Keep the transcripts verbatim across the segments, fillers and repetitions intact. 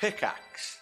Pickaxe.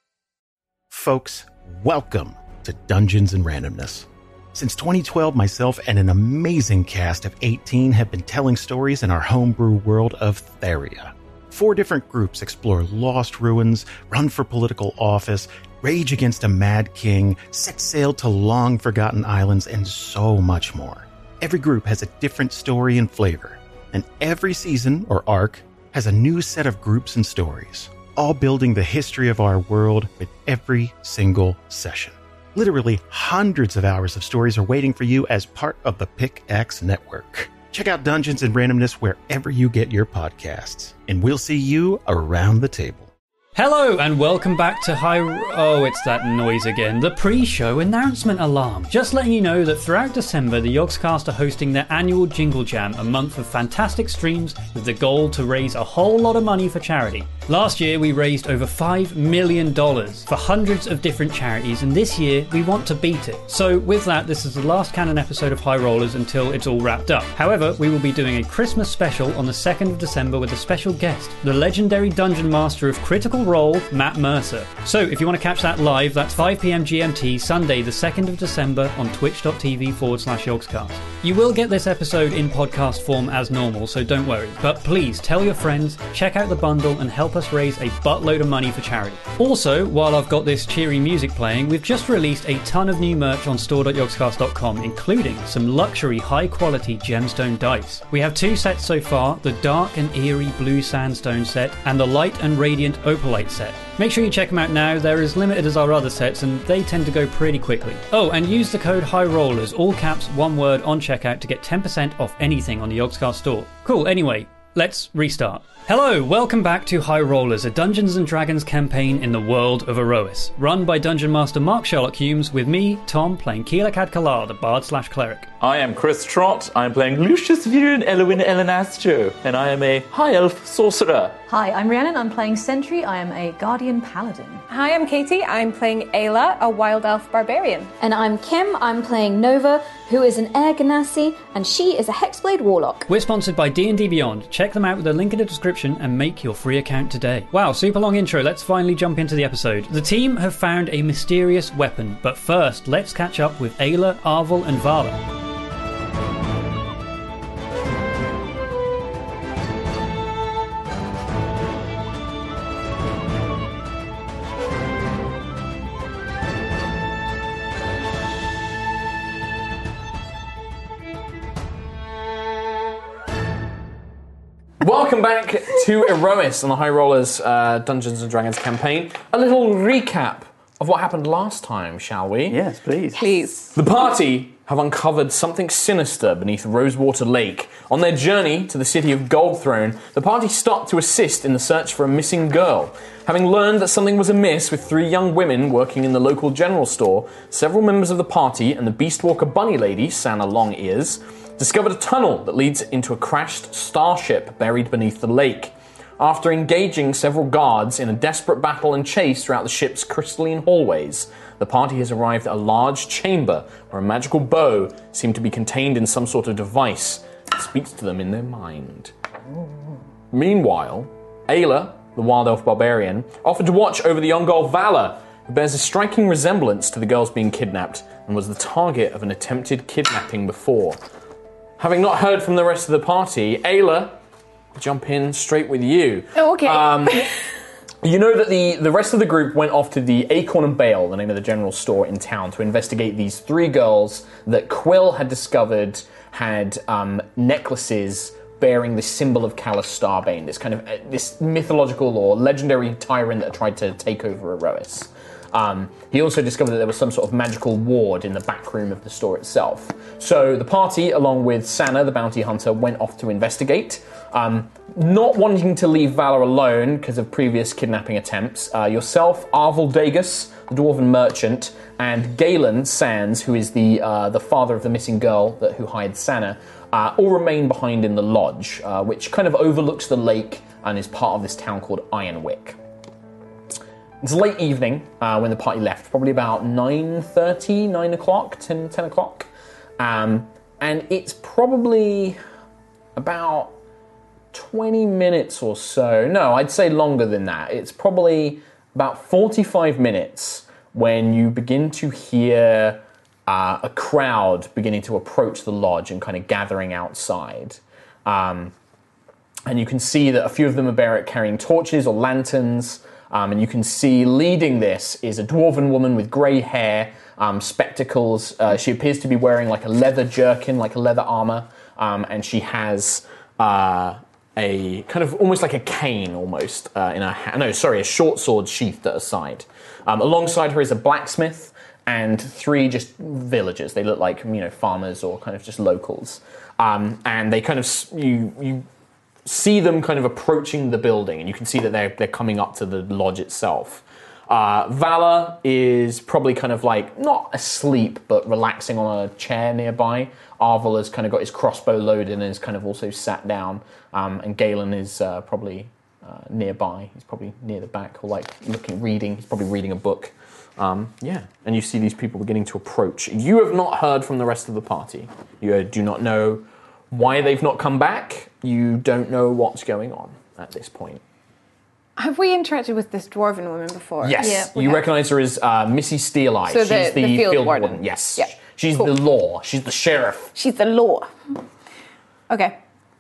Folks, welcome to Dungeons and Randomness. Since twenty twelve, myself and an amazing cast of eighteen have been telling stories in our homebrew world of Theria. Four different groups explore lost ruins, run for political office, rage against a mad king, set sail to long-forgotten islands, and so much more. Every group has a different story and flavor, and every season, or arc, has a new set of groups and stories, all building the history of our world with every single session. Literally hundreds of hours of stories are waiting for you as part of the Pickaxe Network. Check out Dungeons and Randomness wherever you get your podcasts, and we'll see you around the table. Hello and welcome back to High... Oh, it's that noise again. The pre-show announcement alarm. Just letting you know that throughout December, the Yogscast are hosting their annual Jingle Jam, a month of fantastic streams with the goal to raise a whole lot of money for charity. Last year, we raised over five million dollars for hundreds of different charities, and this year, we want to beat it. So with that, this is the last canon episode of High Rollers until it's all wrapped up. However, we will be doing a Christmas special on the second of December with a special guest, the legendary Dungeon Master of Critical Role, Matt Mercer. So if you want to catch that live, that's five p.m. G M T, Sunday the second of December on twitch.tv forward slash Yogscast. You will get this episode in podcast form as normal, so don't worry. But please tell your friends, check out the bundle and help us raise a buttload of money for charity. Also, while I've got this cheery music playing, we've just released a ton of new merch on store dot yogscast dot com, including some luxury high-quality gemstone dice. We have two sets so far, the dark and eerie blue sandstone set and the light and radiant opalite set. Make sure you check them out now. They're as limited as our other sets and they tend to go pretty quickly. Oh, and use the code HIGHROLLERS, all caps, one word, on checkout to get ten percent off anything on the Yogscast store. Cool, anyway, let's restart. Hello, welcome back to High Rollers, a Dungeons and Dragons campaign in the world of Erois, run by Dungeon Master Mark Sherlock Humes, with me, Tom, playing Keela Cadkalar, the bard slash cleric. I am Chris Trott. I'm playing Lucius Viren Elwin Elenastro, and I am a high elf sorcerer. Hi, I'm Rhiannon. I'm playing Sentry. I am a guardian paladin. Hi, I'm Katie. I'm playing Ayla, a wild elf barbarian. And I'm Kim. I'm playing Nova, who is an Air Ganassi, and she is a Hexblade Warlock. We're sponsored by D and D Beyond. Check them out with a link in the description and make your free account today. Wow, super long intro. Let's finally jump into the episode. The team have found a mysterious weapon, but first, let's catch up with Ayla, Arvel, and Vala. Welcome back to Erois on the High Rollers uh, Dungeons and Dragons campaign. A little recap of what happened last time, shall we? Yes, please. Please. The party have uncovered something sinister beneath Rosewater Lake. On their journey to the city of Goldthrone, the party stopped to assist in the search for a missing girl. Having learned that something was amiss with three young women working in the local general store, several members of the party and the Beastwalker bunny lady, Sana Longears, discovered a tunnel that leads into a crashed starship buried beneath the lake. After engaging several guards in a desperate battle and chase throughout the ship's crystalline hallways, the party has arrived at a large chamber where a magical bow seemed to be contained in some sort of device that speaks to them in their mind. Meanwhile, Ayla, the wild elf barbarian, offered to watch over the young girl Vala, who bears a striking resemblance to the girls being kidnapped and was the target of an attempted kidnapping before. Having not heard from the rest of the party, Ayla, jump in straight with you. Oh, okay. Um, you know that the, the rest of the group went off to the Acorn and Bale, the name of the general store in town, to investigate these three girls that Quill had discovered had um, necklaces bearing the symbol of Callus Starbane, this kind of uh, this mythological or legendary tyrant that tried to take over Erois. Um, he also discovered that there was some sort of magical ward in the back room of the store itself. So the party, along with Sana, the bounty hunter, went off to investigate. Um, not wanting to leave Valor alone because of previous kidnapping attempts, uh, yourself, Arvel Dagus, the dwarven merchant, and Galen Sands, who is the uh, the father of the missing girl that who hired Sana, uh, all remain behind in the lodge, uh, which kind of overlooks the lake and is part of this town called Ironwick. It's late evening uh, when the party left, probably about nine thirty, nine o'clock, ten, ten o'clock. Um, and it's probably about twenty minutes or so. No, I'd say longer than that. It's probably about forty-five minutes when you begin to hear uh, a crowd beginning to approach the lodge and kind of gathering outside. Um, and you can see that a few of them are bar- carrying torches or lanterns, um, and you can see leading this is a dwarven woman with grey hair, um, spectacles. Uh, she appears to be wearing like a leather jerkin, like a leather armor, um, and she has uh, a kind of almost like a cane almost uh, in her hand. No, sorry, a short sword sheathed at her side. Um, alongside her is a blacksmith and three just villagers. They look like, you know, farmers or kind of just locals. Um, and they kind of, you you see them kind of approaching the building, and you can see that they're, they're coming up to the lodge itself. Uh, Vala is probably kind of like, not asleep, but relaxing on a chair nearby. Arvel has kind of got his crossbow loaded and is kind of also sat down. Um, and Galen is uh, probably uh, nearby. He's probably near the back, or like looking, reading. He's probably reading a book. Um, yeah, and you see these people beginning to approach. You have not heard from the rest of the party. You do not know why they've not come back. You don't know what's going on at this point. Have we interacted with this dwarven woman before? Yes, Yeah, you have. recognise her as uh, Missy Steeleye. So She's the- the, the field field warden. warden. Yes, Yeah, she's cool. the law. She's the sheriff. She's the law. Okay.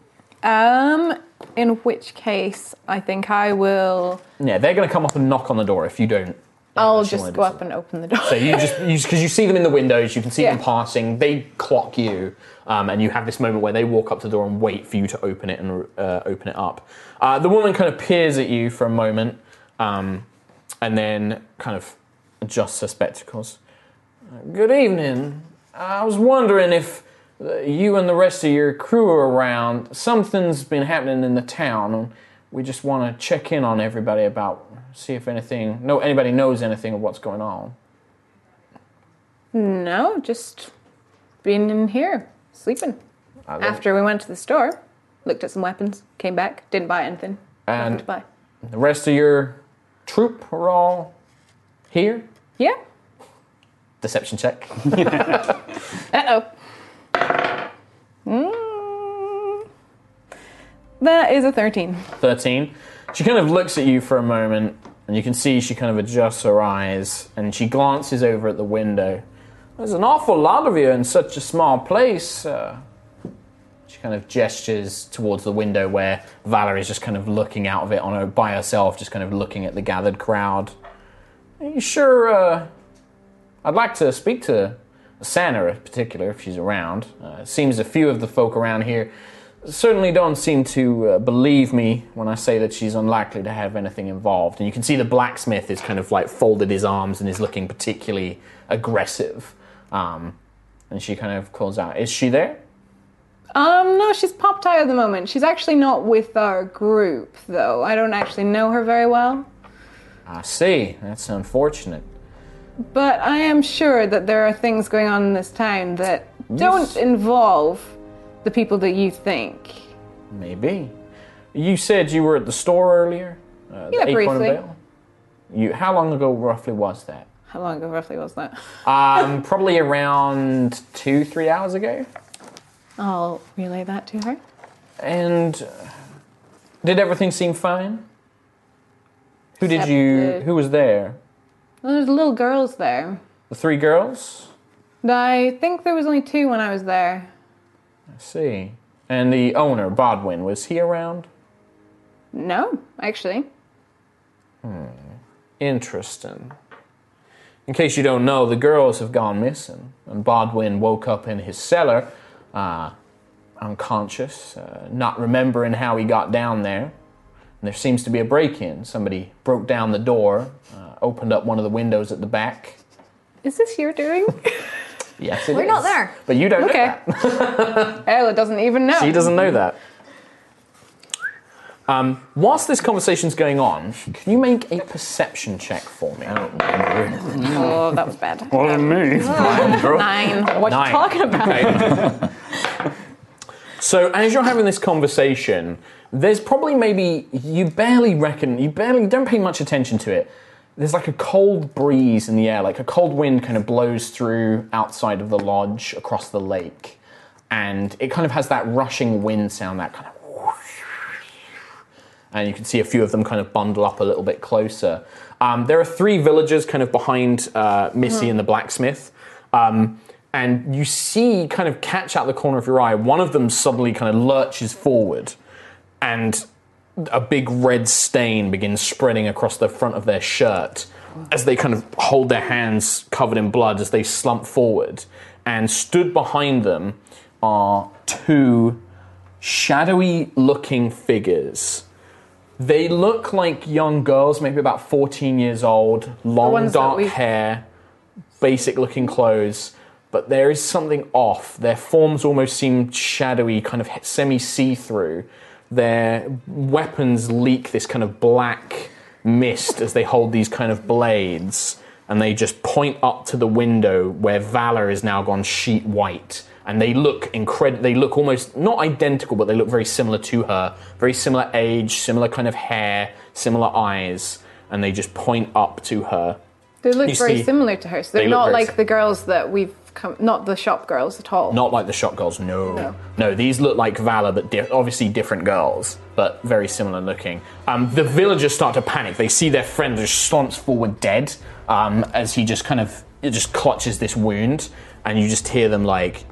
Um, in which case, I think I will... Yeah, they're going to come up and knock on the door if you don't. I'll actually just wanna do go up something. and open the door. So you just, because you see them in the windows, you can see Yeah. them passing, they clock you, um, and you have this moment where they walk up to the door and wait for you to open it and uh, open it up. Uh, the woman kind of peers at you for a moment, um, and then kind of adjusts her spectacles. Good evening. I was wondering if uh, you and the rest of your crew are around. Something's been happening in the town, and we just want to check in on everybody about, see if anything, no, anybody knows anything of what's going on. No, just being in here, sleeping. I love After we went to the store, looked at some weapons, came back, didn't buy anything. Nothing And to buy. the rest of your troop are all here? Yeah. Deception check. Uh-oh. Mm. That is a thirteen. thirteen. She kind of looks at you for a moment, and you can see she kind of adjusts her eyes, and she glances over at the window. There's an awful lot of you in such a small place. Uh, she kind of gestures towards the window where Valerie's just kind of looking out of it on her by herself, just kind of looking at the gathered crowd. Are you sure? Uh, I'd like to speak to Santa in particular, if she's around. Uh, it seems a few of the folk around here certainly don't seem to uh, believe me when I say that she's unlikely to have anything involved. And you can see the blacksmith is kind of like folded his arms and is looking particularly aggressive. Um, and she kind of calls out, is she there? Um, no, she's popped out at the moment. She's actually not with our group, though. I don't actually know her very well. I see. That's unfortunate. But I am sure that there are things going on in this town that don't involve the people that you think. Maybe. You said you were at the store earlier? Uh, the Yeah, Acorn and briefly. Bale? You, how long ago roughly was that? How long ago roughly was that? Um, probably around two, three hours ago. I'll relay that to her. And uh, did everything seem fine? Who did Except you? the- Who was there? Well, there's little girls there. The three girls. I think there was only two when I was there. I see. And the owner, Bodwin, was he around? No, actually. Interesting. In case you don't know, the girls have gone missing, and Bodwin woke up in his cellar, uh, unconscious, uh, not remembering how he got down there. And there seems to be a break-in. Somebody broke down the door, uh, opened up one of the windows at the back. Is this your doing? Yes, it We're is. not there. But you don't Okay. know that. Ella doesn't even know. She doesn't know that. Um, whilst this conversation's going on, can you make a perception check for me? Oh, that was bad. me. Nine. What Nine. you talking about? So as you're having this conversation, there's probably maybe, you barely reckon, you barely, don't pay much attention to it. There's like a cold breeze in the air, like a cold wind kind of blows through outside of the lodge across the lake. And it kind of has that rushing wind sound, that kind of whoosh. and you can see a few of them kind of bundle up a little bit closer. Um, there are three villagers kind of behind uh, Missy mm-hmm. and the blacksmith. Um, and you see, kind of catch out the corner of your eye, one of them suddenly kind of lurches forward, and a big red stain begins spreading across the front of their shirt as they kind of hold their hands covered in blood as they slump forward. And stood behind them are two shadowy-looking figures. They look like young girls, maybe about fourteen years old, long dark hair, basic-looking clothes, but there is something off. Their forms almost seem shadowy, kind of semi-see-through. Their weapons leak this kind of black mist as they hold these kind of blades, and they just point up to the window where Valor is now gone sheet white. And they look incredible. They look almost not identical, but they look very similar to her. Very similar age, similar kind of hair, similar eyes, and they just point up to her. They look You very see- similar to her. So they're they look not very like sim- the girls that we've come, not the shop girls at all. Not like the shop girls, no. No. No, these look like Valor, but di- obviously different girls, but very similar looking. Um, the villagers start to panic. They see their friend just slumps forward dead um, as he just kind of it just clutches this wound, and you just hear them like...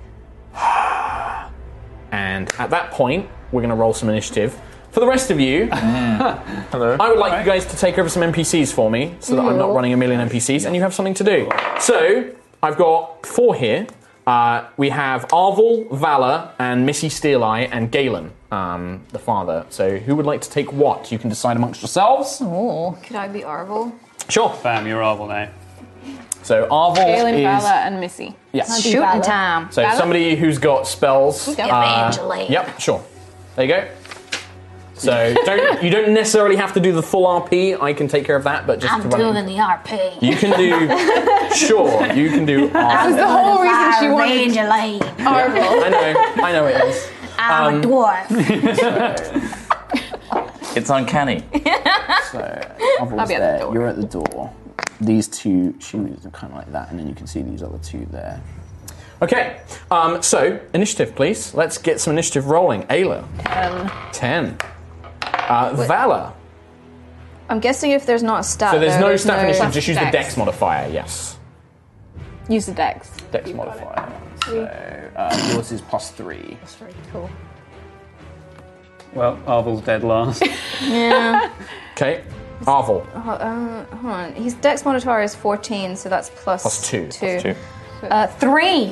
And at that point, we're going to roll some initiative. For the rest of you, Hello. I would like you guys to take over some N P Cs for me, so that I'm not running a million N P Cs, and you have something to do. So, I've got four here. Uh, we have Arvel, Valor, and Missy Steeleye, and Galen, um, the father. So, who would like to take what? You can decide amongst yourselves. Oh, could I be Arvel? Sure. Bam, you're Arvel now. So, Arvel Galen, is... Vala, and Missy. Yeah. Shooting Valor. time. So, Valor? somebody who's got spells. Got Evangeline. Yep, sure. There you go. So don't you don't necessarily have to do the full R P. I can take care of that, but just I'm to run doing it. the R P. You can do sure. You can do. That's the R P. whole reason she wanted Evangeline. Arvel. I know. I know it is. I'm Um, a dwarf. It's uncanny. So, Arvel's be at the there. door. You're at the door. These two shoes are kind of like that, and then you can see these other two there. Okay. Um, so initiative, please. Let's get some initiative rolling. Ayla. Um, Ten. Uh, Valor. I'm guessing if there's not a stat. So there's there, no stat for initiative. Just use the Dex. Dex modifier. Yes. use the dex. Dex modifier. So uh, yours is plus three. That's very cool. Well, Arvel's dead last. Yeah. Okay. Arvel. Uh, hold on. His dex modifier is fourteen, so that's plus Plus two. Two. Plus two. Uh, three.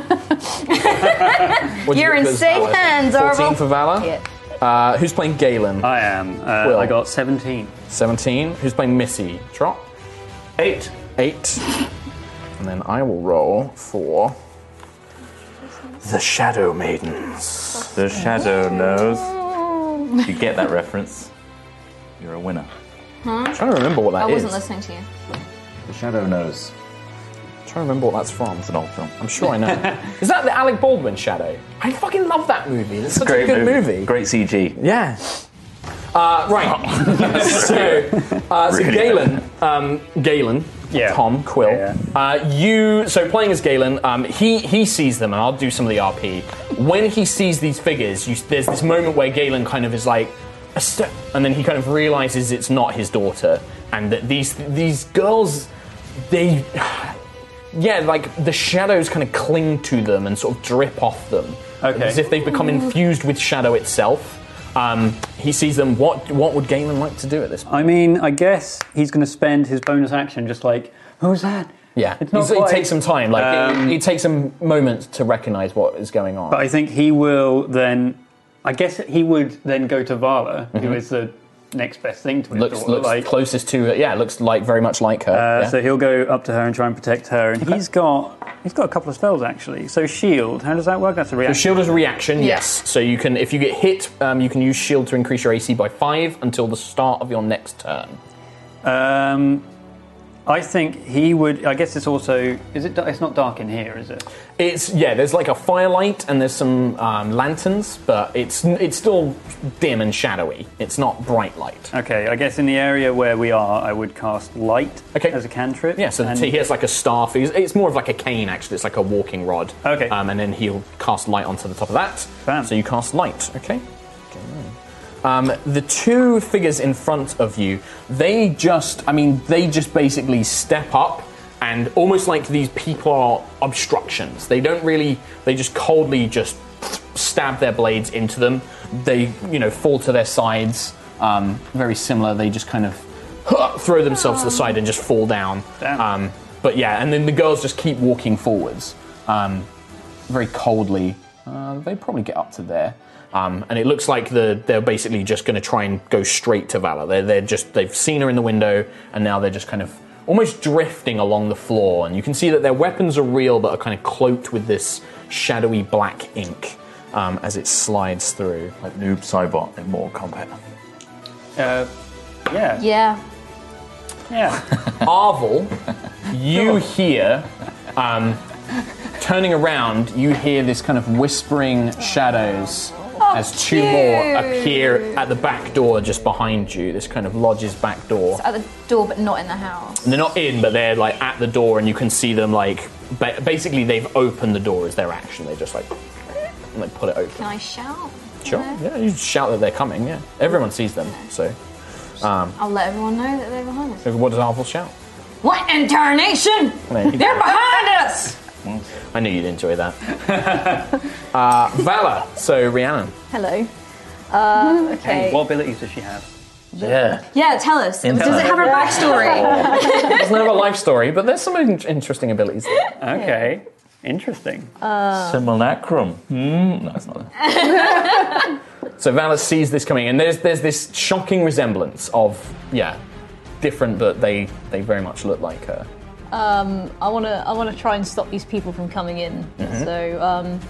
What'd you You're get in for safe Valor? hands, Fourteen Arvel. for Valor. Yeah. Uh, who's playing Galen? I am. Uh, Will. I got seventeen. Seventeen. Who's playing Missy? Trot. Eight. Eight. And then I will roll for the Shadow Maidens. The shadow knows. If you get that reference, you're a winner. I'm trying to remember what that I is. wasn't listening to you. The shadow knows. I'm trying to remember what that's from. It's an old film. I'm sure I know. Is that the Alec Baldwin Shadow? I fucking love that movie. It's such a good movie. Great C G. Yeah. Uh, right. so, uh, so Really Galen, um, Galen, Yeah. Tom Quill. Yeah, Uh, you so playing as Galen. Um, he he sees them, and I'll do some of the R P. When he sees these figures, you, there's this moment where Galen kind of is like, a step, and then he kind of realizes it's not his daughter, and that these these girls, they. Yeah, like the shadows kind of cling to them and sort of drip off them, Okay. as if they've become infused with shadow itself. Um, he sees them. What what would Galen like to do at this point? I mean, I guess he's going to spend his bonus action just like, who's that? Yeah, It's not He's- it quite- takes some time. Like Um, it, it takes a moment to recognize what is going on. But I think he will then. I guess he would then go to Vala, who is the next best thing to his looks daughter. looks like, closest to yeah, looks like very much like her. Uh, yeah. So he'll go up to her and try and protect her, and he's got he's got a couple of spells actually. So shield, how does that work? That's a So reaction. shield is a reaction, yes. So you can, if you get hit, um, you can use shield to increase your A C by five until the start of your next turn. Um, I think he would. I guess it's also. Is it? It's not dark in here, is it? It's yeah. There's like a firelight and there's some um, lanterns, but it's it's still dim and shadowy. It's not bright light. Okay. I guess in the area where we are, I would cast light Okay. as a cantrip. Yeah. So and he has like a staff. It's, it's more of like a cane actually. It's like a walking rod. Okay. Um, and then he'll cast light onto the top of that. Bam. So you cast light. Okay. Um, the two figures in front of you, they just, I mean, they just basically step up and almost like these people are obstructions. They don't really, they just coldly just stab their blades into them. They, you know, fall to their sides. Um, very similar. They just kind of throw themselves to the side and just fall down. Um, but yeah, and then the girls just keep walking forwards. Um, very coldly. Uh, they probably get up to there. Um, and it looks like the, they're basically just going to try and go straight to Vala. They're, they're just, they've seen her in the window, and now they're just kind of almost drifting along the floor. And you can see that their weapons are real, but are kind of cloaked with this shadowy black ink um, as it slides through. Like Noob Saibot in Mortal Kombat. Uh, yeah. Yeah. Yeah. Arvel, you hear, um, turning around, you hear this kind of whispering shadows as two more appear at the back door just behind you, this kind of lodge's back door. At the door, but not in the house. And they're not in, but they're like at the door, and you can see them like, ba- basically they've opened the door as their action. They just like, and they put it open. Can I shout? Sure, yeah, you shout that they're coming, yeah. Everyone sees them, so. Um, I'll let everyone know that they're behind us. so what does Arvel shout? What in tarnation? There you go. They're behind us! I knew you'd enjoy that. uh, Vala, so Rhiannon. Hello. Uh, okay. Hey, what abilities does she have? Yeah. Yeah, tell us. In- Does it have a backstory? Doesn't have a life story, but there's some in- interesting abilities there. Okay. Interesting. Simulacrum. Mm, no, it's not that. So Vala sees this coming, and there's there's this shocking resemblance of, yeah, different, but they, they very much look like her. Um, I want to I want to try and stop these people from coming in. Mm-hmm. So, um,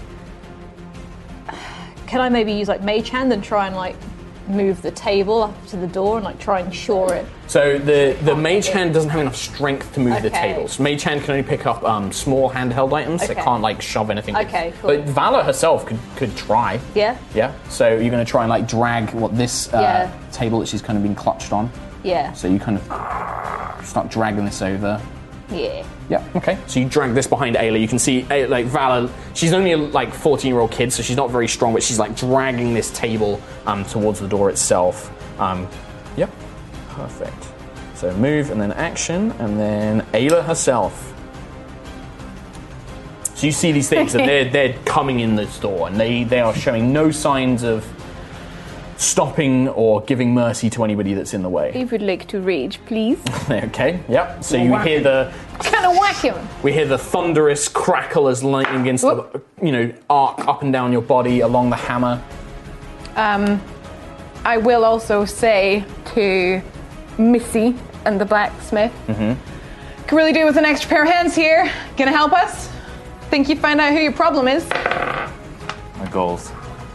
can I maybe use like Mage Hand and try and like move the table up to the door and like try and shore it? So the, the Mage Hand doesn't have enough strength to move the Okay. tables. Mage Hand can only pick up um, small handheld items. It Okay. can't like shove anything. Okay, cool. But Vala herself could, could try. Yeah. Yeah. So you're going to try and like drag what this uh, Yeah. table that she's kind of been clutched on. Yeah. So you kind of start dragging this over. Yeah. Yeah. Okay. So you drag this behind Ayla. You can see Ay- like Vala. She's only a like fourteen-year-old kid, so she's not very strong, but she's like dragging this table um, towards the door itself. Um, yep. Perfect. So move and then action, and then Ayla herself. So you see these things, and they're they're coming in this door, and they they are showing no signs of stopping or giving mercy to anybody that's in the way. If you'd like to rage, please. Okay. Yep. So you hear the. Kind of whack him. We hear the thunderous crackle as lightning begins to, you know, arc up and down your body along the hammer. Um, I will also say to Missy and the blacksmith, Mm-hmm. can really do with an extra pair of hands here. Gonna help us? Think you'd find out who your problem is? My goals.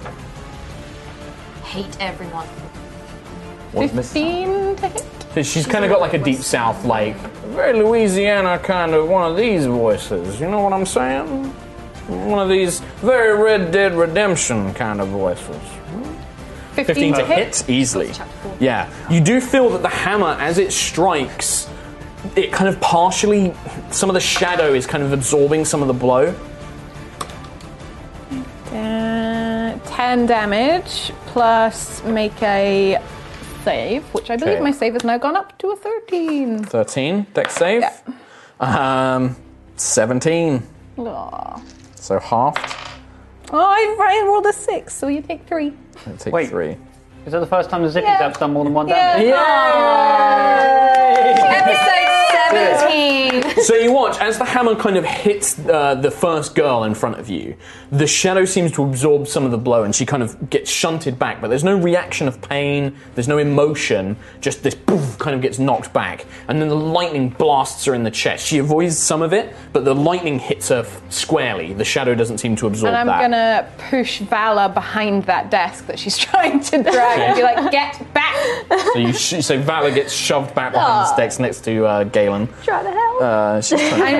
Hate everyone. What's missing? fifteen to hit? So she's kind of got like a deep south, like, very Louisiana kind of one of these voices. You know what I'm saying? One of these very Red Dead Redemption kind of voices. fifteen to hit easily. Yeah. You do feel that the hammer, as it strikes, it kind of partially, some of the shadow is kind of absorbing some of the blow. Uh, ten damage plus make a save, which I believe Okay. my save has now gone up to a thirteen. thirteen, dex save. Yeah. Um, seventeen. Aw. So halved. Oh, I, I rolled a six, so you take three. I'll take Wait. three. Is that the first time the Zippy Yeah. Zap's done more than one Yeah. damage? Episode seventeen. So you watch as the hammer kind of hits uh, the first girl in front of you. The shadow seems to absorb some of the blow, and she kind of gets shunted back. But there's no reaction of pain. There's no emotion. Just this poof kind of gets knocked back, and then the lightning blasts her in the chest. She avoids some of it, but the lightning hits her f- squarely. The shadow doesn't seem to absorb And I'm that. gonna push Vala behind that desk that she's trying to drag and be like, get back! So you sh- so Vala gets shoved back behind the desk next to uh, Galen. Try to help. Uh, she's trying I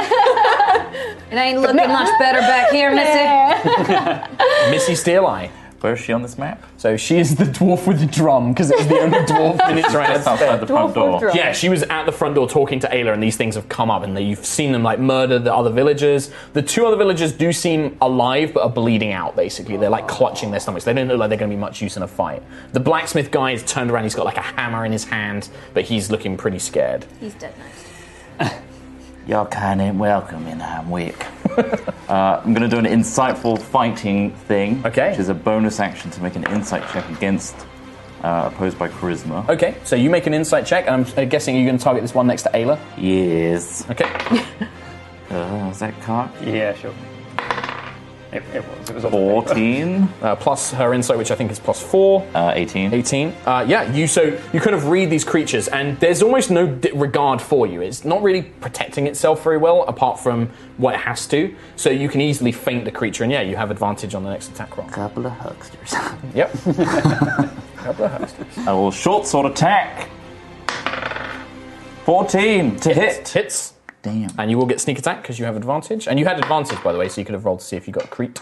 know. It ain't looking much better back here, Missy. Missy Steeleye. Where is she on this map? So she is the dwarf with the drum, because it's the only dwarf in its right. Just outside the front door. Yeah, she was at the front door talking to Ayla, and these things have come up, and you've seen them like murder the other villagers. The two other villagers do seem alive, but are bleeding out. Basically, they're like clutching their stomachs. They don't look like they're going to be much use in a fight. The blacksmith guy is turned around. He's got like a hammer in his hand, but he's looking pretty scared. He's dead now. Y'all kind ain't welcome in Hamwick. uh, I'm going to do an insightful fighting thing, okay. which is a bonus action to make an insight check against uh, opposed by charisma. Okay, so you make an insight check, and I'm guessing you're going to target this one next to Ayla? Yes. Okay. uh, is that cock? Yeah, sure. It, it was. It was fourteen. Uh, plus her insight, which I think is plus four. Uh, eighteen. eighteen. Uh, yeah, you so you kind of read these creatures, and there's almost no d- regard for you. It's not really protecting itself very well, apart from what it has to. So you can easily feint the creature, and yeah, you have advantage on the next attack roll. Couple of hucksters. Yep. Couple of hucksters. I will short sword attack. fourteen to hit. hit. Hits. Damn. And you will get sneak attack because you have advantage. And you had advantage, by the way, so you could have rolled to see if you got a crit.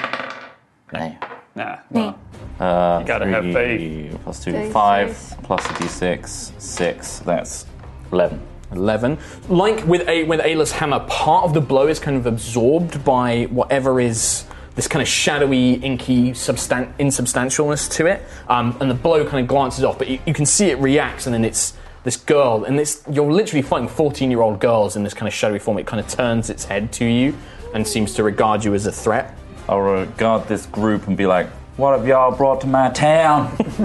No. Nah. No. Uh, You gotta three have faith. Plus two, Faith, five. faith. Plus a d six, six. That's eleven. eleven. Like with a with Ayla's hammer, part of the blow is kind of absorbed by whatever is this kind of shadowy, inky substan- insubstantialness to it. Um, and the blow kind of glances off, but you, you can see it reacts, and then it's this girl, and it's, you're literally fighting fourteen-year-old girls in this kind of shadowy form. It kind of turns its head to you and seems to regard you as a threat. I'll regard this group and be like, what have y'all brought to my town?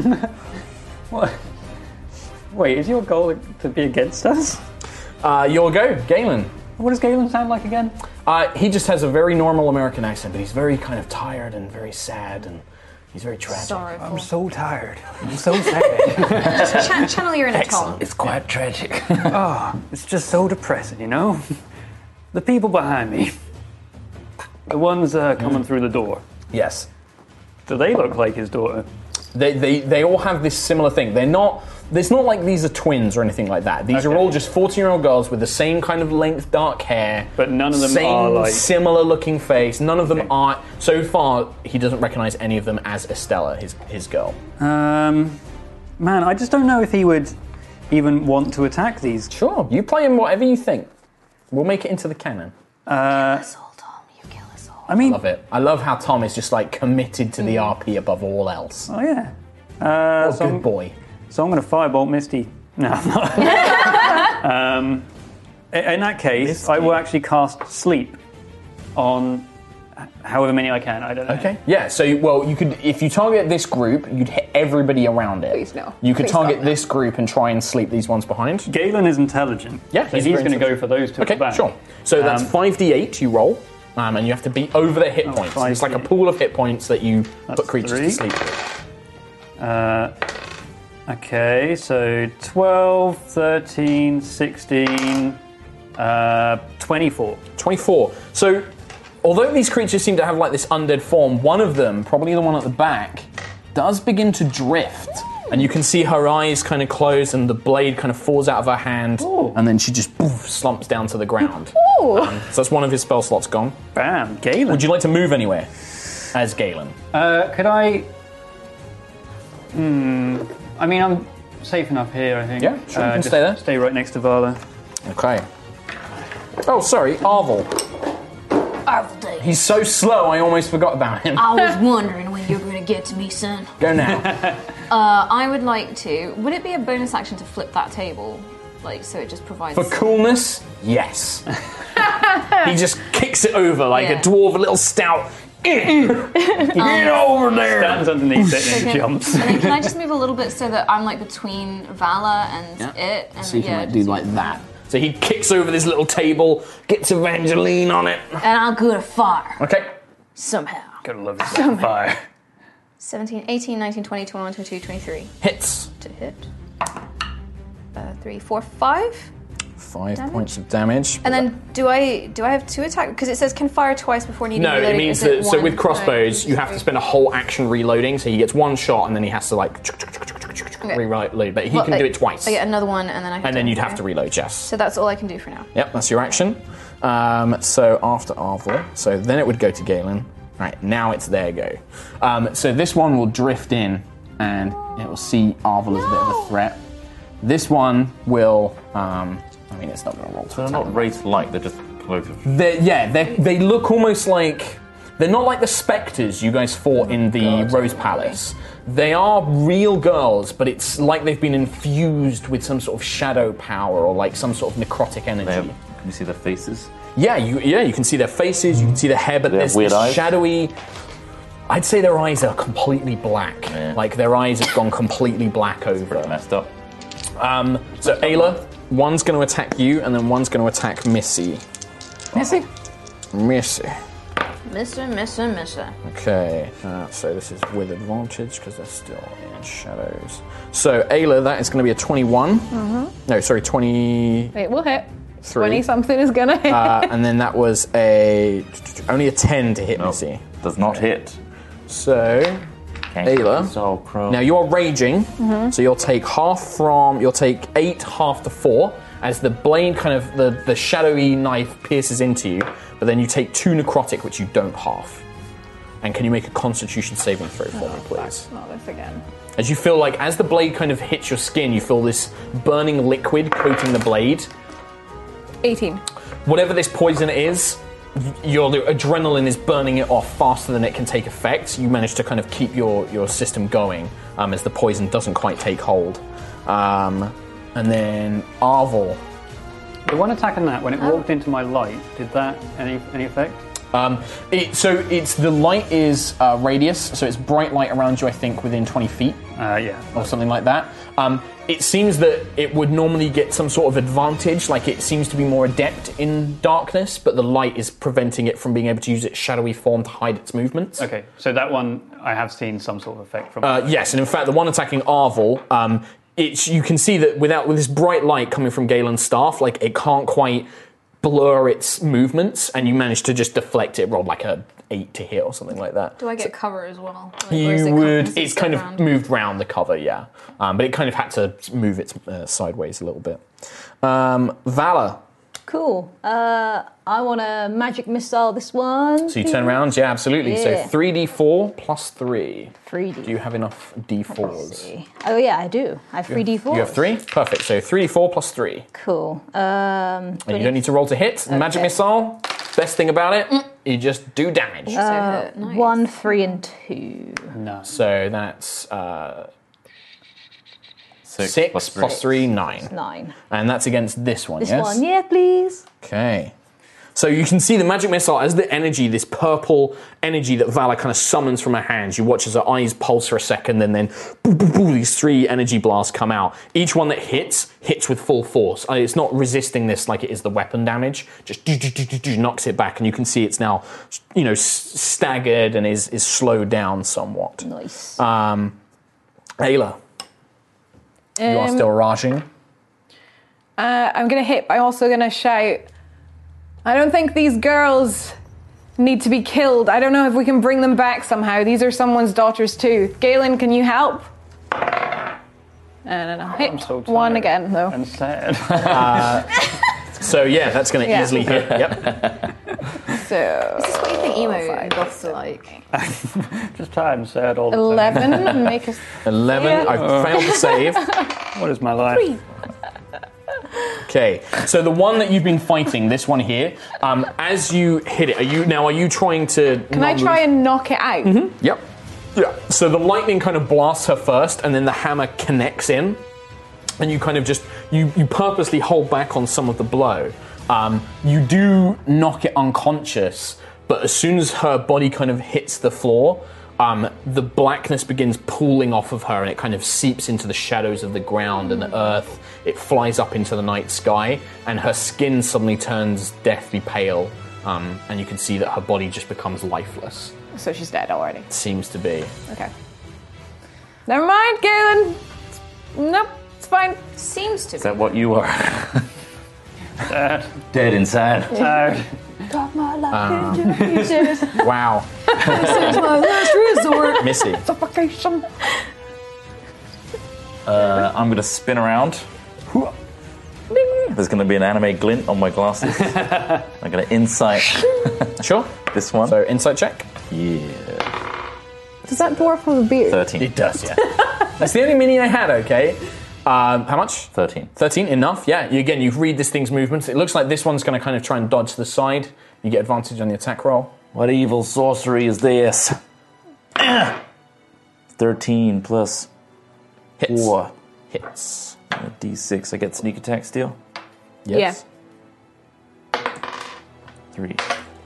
What? Wait, is your goal to be against us? Uh, your go, Galen. What does Galen sound like again? Uh, he just has a very normal American accent, but he's very kind of tired and very sad, and he's very tragic. Sorrowful. I'm so tired. I'm so sad. Just ch- channel your inner Tom. It's quite tragic. Oh, it's just so depressing, you know? The people behind me, the ones uh, coming through the door, Yes. do they look like his daughter? They, they they all have this similar thing. They're not. It's not like these are twins or anything like that. These Okay. are all just fourteen-year-old girls with the same kind of length, dark hair. But none of them same are like- similar-looking face. None of them Okay. are. So far, he doesn't recognize any of them as Estella, his his girl. Um, man, I just don't know if he would even want to attack these. Sure, you play him whatever you think. We'll make it into the canon. Uh, Tom, you kill us all. I mean, Love it. I love how Tom is just like committed to the R P above all else. oh yeah. Uh, Oh, so, good I'm, boy. so I'm going to firebolt Misty. No, I'm not. um, in in that case, I will actually cast Sleep on however many I can. I don't know. Okay. Yeah. So, well, you could, if you target this group, you'd hit everybody around it. Please, no. You could Please target stop now. this group and try and sleep these ones behind. Galen is intelligent. Yeah, so he's he's, very going to go intelligent. for those two. Okay, at the back. sure. So that's Um, five d eight you roll, um, and you have to be over their hit Oh, points. five It's like a d eight. pool of hit points that you That's put creatures three. to sleep with. Uh, okay, so twelve, thirteen, sixteen, uh, twenty-four. twenty-four. So, although these creatures seem to have like this undead form, one of them, probably the one at the back, does begin to drift. And you can see her eyes kind of close and the blade kind of falls out of her hand. Ooh. And then she just poof, slumps down to the ground. Um, so that's one of his spell slots gone. Bam, Galen. Would you like to move anywhere as Galen? Uh, could I? Hmm. I mean, I'm safe enough here. I think. Yeah, sure, you Uh, can just stay there. Stay right next to Vala. Okay. Oh, sorry, Arvel. Arvel Day. He's so slow, I almost forgot about him. I was wondering when you were going to get to me, son. Go now. Uh, I would like to. Would it be a bonus action to flip that table? Like, so it just provides. For coolness, yes. He just kicks it over like Yeah. a dwarf, a little stout. Get over there! Stands underneath it and Okay. jumps. And then can I just move a little bit so that I'm like between Vala and Yeah. it? And So you can yeah, like, do just- like that. So he kicks over this little table, gets Evangeline on it. And I'll go to fire Okay. somehow. Gotta love this little fire. seventeen, eighteen, nineteen, twenty, twenty-one, twenty-two, twenty-three Hits. to hit. Uh, three, four, five. Five Damage. points of damage. And then do I do I have two attack? Because it says can fire twice before needing No, reloading. it means Is it that, so one? with crossbows, No, you have to spend a whole action reloading, so he gets one shot and then he has to like Okay. reload, but he Well, can I- do it twice. I get another one and then I have And to then you'd have okay. to reload, yes. So that's all I can do for now. Yep, that's your action. Um, so after Arvel, so then it would go to Galen. Right, now it's their go. Um, so this one will drift in, and it will see Arvel as a bit of a threat. This one will, um, I mean, it's not going to roll to They're attack. not wraith like, they're just cloak of. They're, yeah, they they look almost like, they're not like the spectres you guys fought in the Rose Palace. They are real girls, but it's like they've been infused with some sort of shadow power or like some sort of necrotic energy. They have, can you see their faces? Yeah, you yeah you can see their faces, you can see their hair, but They have there's weird this eyes? shadowy. I'd say their eyes are completely black. Yeah. Like their eyes have gone completely black over. Messed up. Um, so Ayla, one's going to attack you, and then one's going to attack Missy. Missy? Missy. Mister, Mister, Mister. Okay, uh, so this is with advantage because they're still in shadows. So Ayla, that is going to be a twenty-one. Mm-hmm. No, sorry, twenty. It will hit. Three. twenty something is gonna hit. Uh, and then that was a only a ten to hit No, Missy. does not hit. So Can't Ayla. So pro. now you are raging, so you'll take half from you'll take eight half to four as the blade kind of the the shadowy knife pierces into you. But then you take two necrotic, which you don't half. And can you make a Constitution saving throw for me, please? Not this again. As you feel like, as the blade kind of hits your skin, you feel this burning liquid coating the blade. eighteen. Whatever this poison is, y- your adrenaline is burning it off faster than it can take effect. You manage to kind of keep your, your system going um, as the poison doesn't quite take hold. Um, and then Arvel. The one attacking that, when it walked into my light, did that any any effect? Um, it, so it's the light is uh, radius, so it's bright light around you, I think, within twenty feet. Uh, yeah. Or something like that. Um, it seems that it would normally get some sort of advantage, like it seems to be more adept in darkness, but the light is preventing it from being able to use its shadowy form to hide its movements. Okay, so that one I have seen some sort of effect from. Uh, yes, and in fact, the one attacking Arvel, um, it's, you can see that without with this bright light coming from Galen's staff, like it can't quite blur its movements, and you manage to just deflect it. Rolled like a eight to hit or something like that. Do I get cover as well? Like, or is You it would. does it It's step kind of around? moved round the cover, yeah, um, but it kind of had to move it uh, sideways a little bit. Um, Valor. Cool. Uh, I want a magic missile. This one. So you turn around, yeah, absolutely. Yeah. So three d four plus three. three D. Do you have enough d fours? Oh yeah, I do. I have three D four. You have three? Perfect. So three d four plus three. Cool. Um, And you don't need to roll to hit. Magic missile, best thing about it, you just do damage. So hit. Nice. one, three, and two. No. So that's uh, Six, six plus three. plus three, nine. Nine. And that's against this one, This yes? one, yeah, please. Okay. So you can see the magic missile as the energy, this purple energy that Valor kind of summons from her hands. You watch as her eyes pulse for a second, and then boo, boo, boo, these three energy blasts come out. Each one that hits, hits with full force. Uh, It's not resisting this like it is the weapon damage. Just do, do, do, do, do, knocks it back, and you can see it's now, you know, s- staggered and is, is slowed down somewhat. Nice. Um, Ayla, you are Um, still raging. Uh, I'm gonna hit, but I'm also gonna shout. I don't think these girls need to be killed. I don't know if we can bring them back somehow. These are someone's daughters too. Galen, can you help? And I'll hit I'm so tired one again though. And sad. So yeah, that's going to Yeah. easily hit. Yep. So Is this what you think emo goths are like? Just tired and sad all the eleven and make us. eleven. Yeah. I failed to save. time. What is my life? Okay, so the one that you've been fighting, this one here, um, as you hit it, are you now? Are you trying to? Can I try and knock it out? Yep. Yeah. So the lightning kind of blasts her first, and then the hammer connects in, and you kind of just you you purposely hold back on some of the blow. Um, you do knock it unconscious, but as soon as her body kind of hits the floor, um, the blackness begins pooling off of her, and it kind of seeps into the shadows of the ground and the earth. It flies up into the night sky, and her skin suddenly turns deathly pale, um, and you can see that her body just becomes lifeless. So she's dead already. Seems to be. Okay. Never mind, Galen. Nope, it's fine. Seems to Is be. that what you are? Sad. Dead inside. Tired. Wow. This is my last resort. Missy. Suffocation. Uh, I'm going to spin around. There's going to be an anime glint on my glasses. I'm going to insight Sure. this one. So, insight check. Yeah. Does that dwarf have a beard? thirteen. It does, yeah. That's the only mini I had, okay? Um, how much? thirteen. thirteen, enough, yeah. You, again, you read this thing's movements. It looks like this one's going to kind of try and dodge to the side. You get advantage on the attack roll. What evil sorcery is this? thirteen plus Hits. four. Hits. A D six. I get sneak attack still? Yes. Three.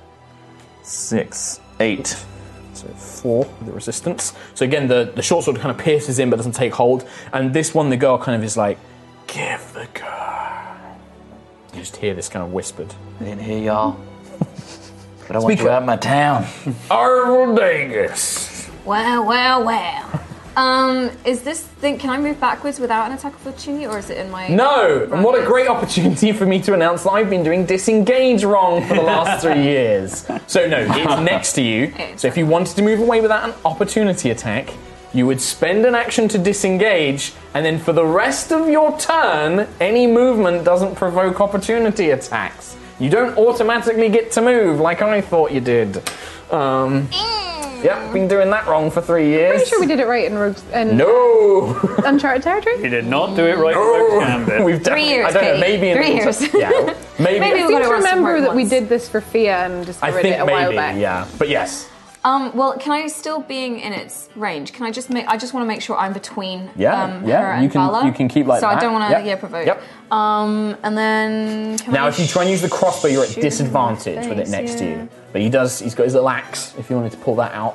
Six. Eight. So four with the resistance. So again, the, the short sword kind of pierces in but doesn't take hold. And this one, the girl kind of is like, give the girl. You just hear this kind of whispered. I didn't hear y'all. But I want Speak you up. out of my town. Arvaldagus. Wow, wow, wow. Um, is this thing, can I move backwards without an attack of opportunity, or is it in my... No! And what a great opportunity for me to announce that I've been doing disengage wrong for the last three years. So no, it's next to you. Okay, So if you wanted to move away without an opportunity attack, you would spend an action to disengage, and then for the rest of your turn, any movement doesn't provoke opportunity attacks. You don't automatically get to move like I thought you did. Um, yep, been doing that wrong for three years. Pretty sure we did it right in Rogue's in No! Uncharted Territory. He did not do it right in Rogue's Gambit. We've Three definitely- years, I don't know, Katie. maybe in Three the- years. Yeah, maybe. Maybe I we seem got to it right remember somewhere that we once. did this for Fia and I discovered think it a while maybe, back. yeah. But yes. Um, well, can I still being in its range? Can I just make? I just want to make sure I'm between. Yeah, um, yeah, her you and can- Vala. you can keep like so that. I don't want to Yep. yeah provoke. Yep. Um, and then can Now, I if you try and use the crossbow, you're at shoot him in the disadvantage with it face, next to yeah. you. But he does. He's got his little axe. If you wanted to pull that out.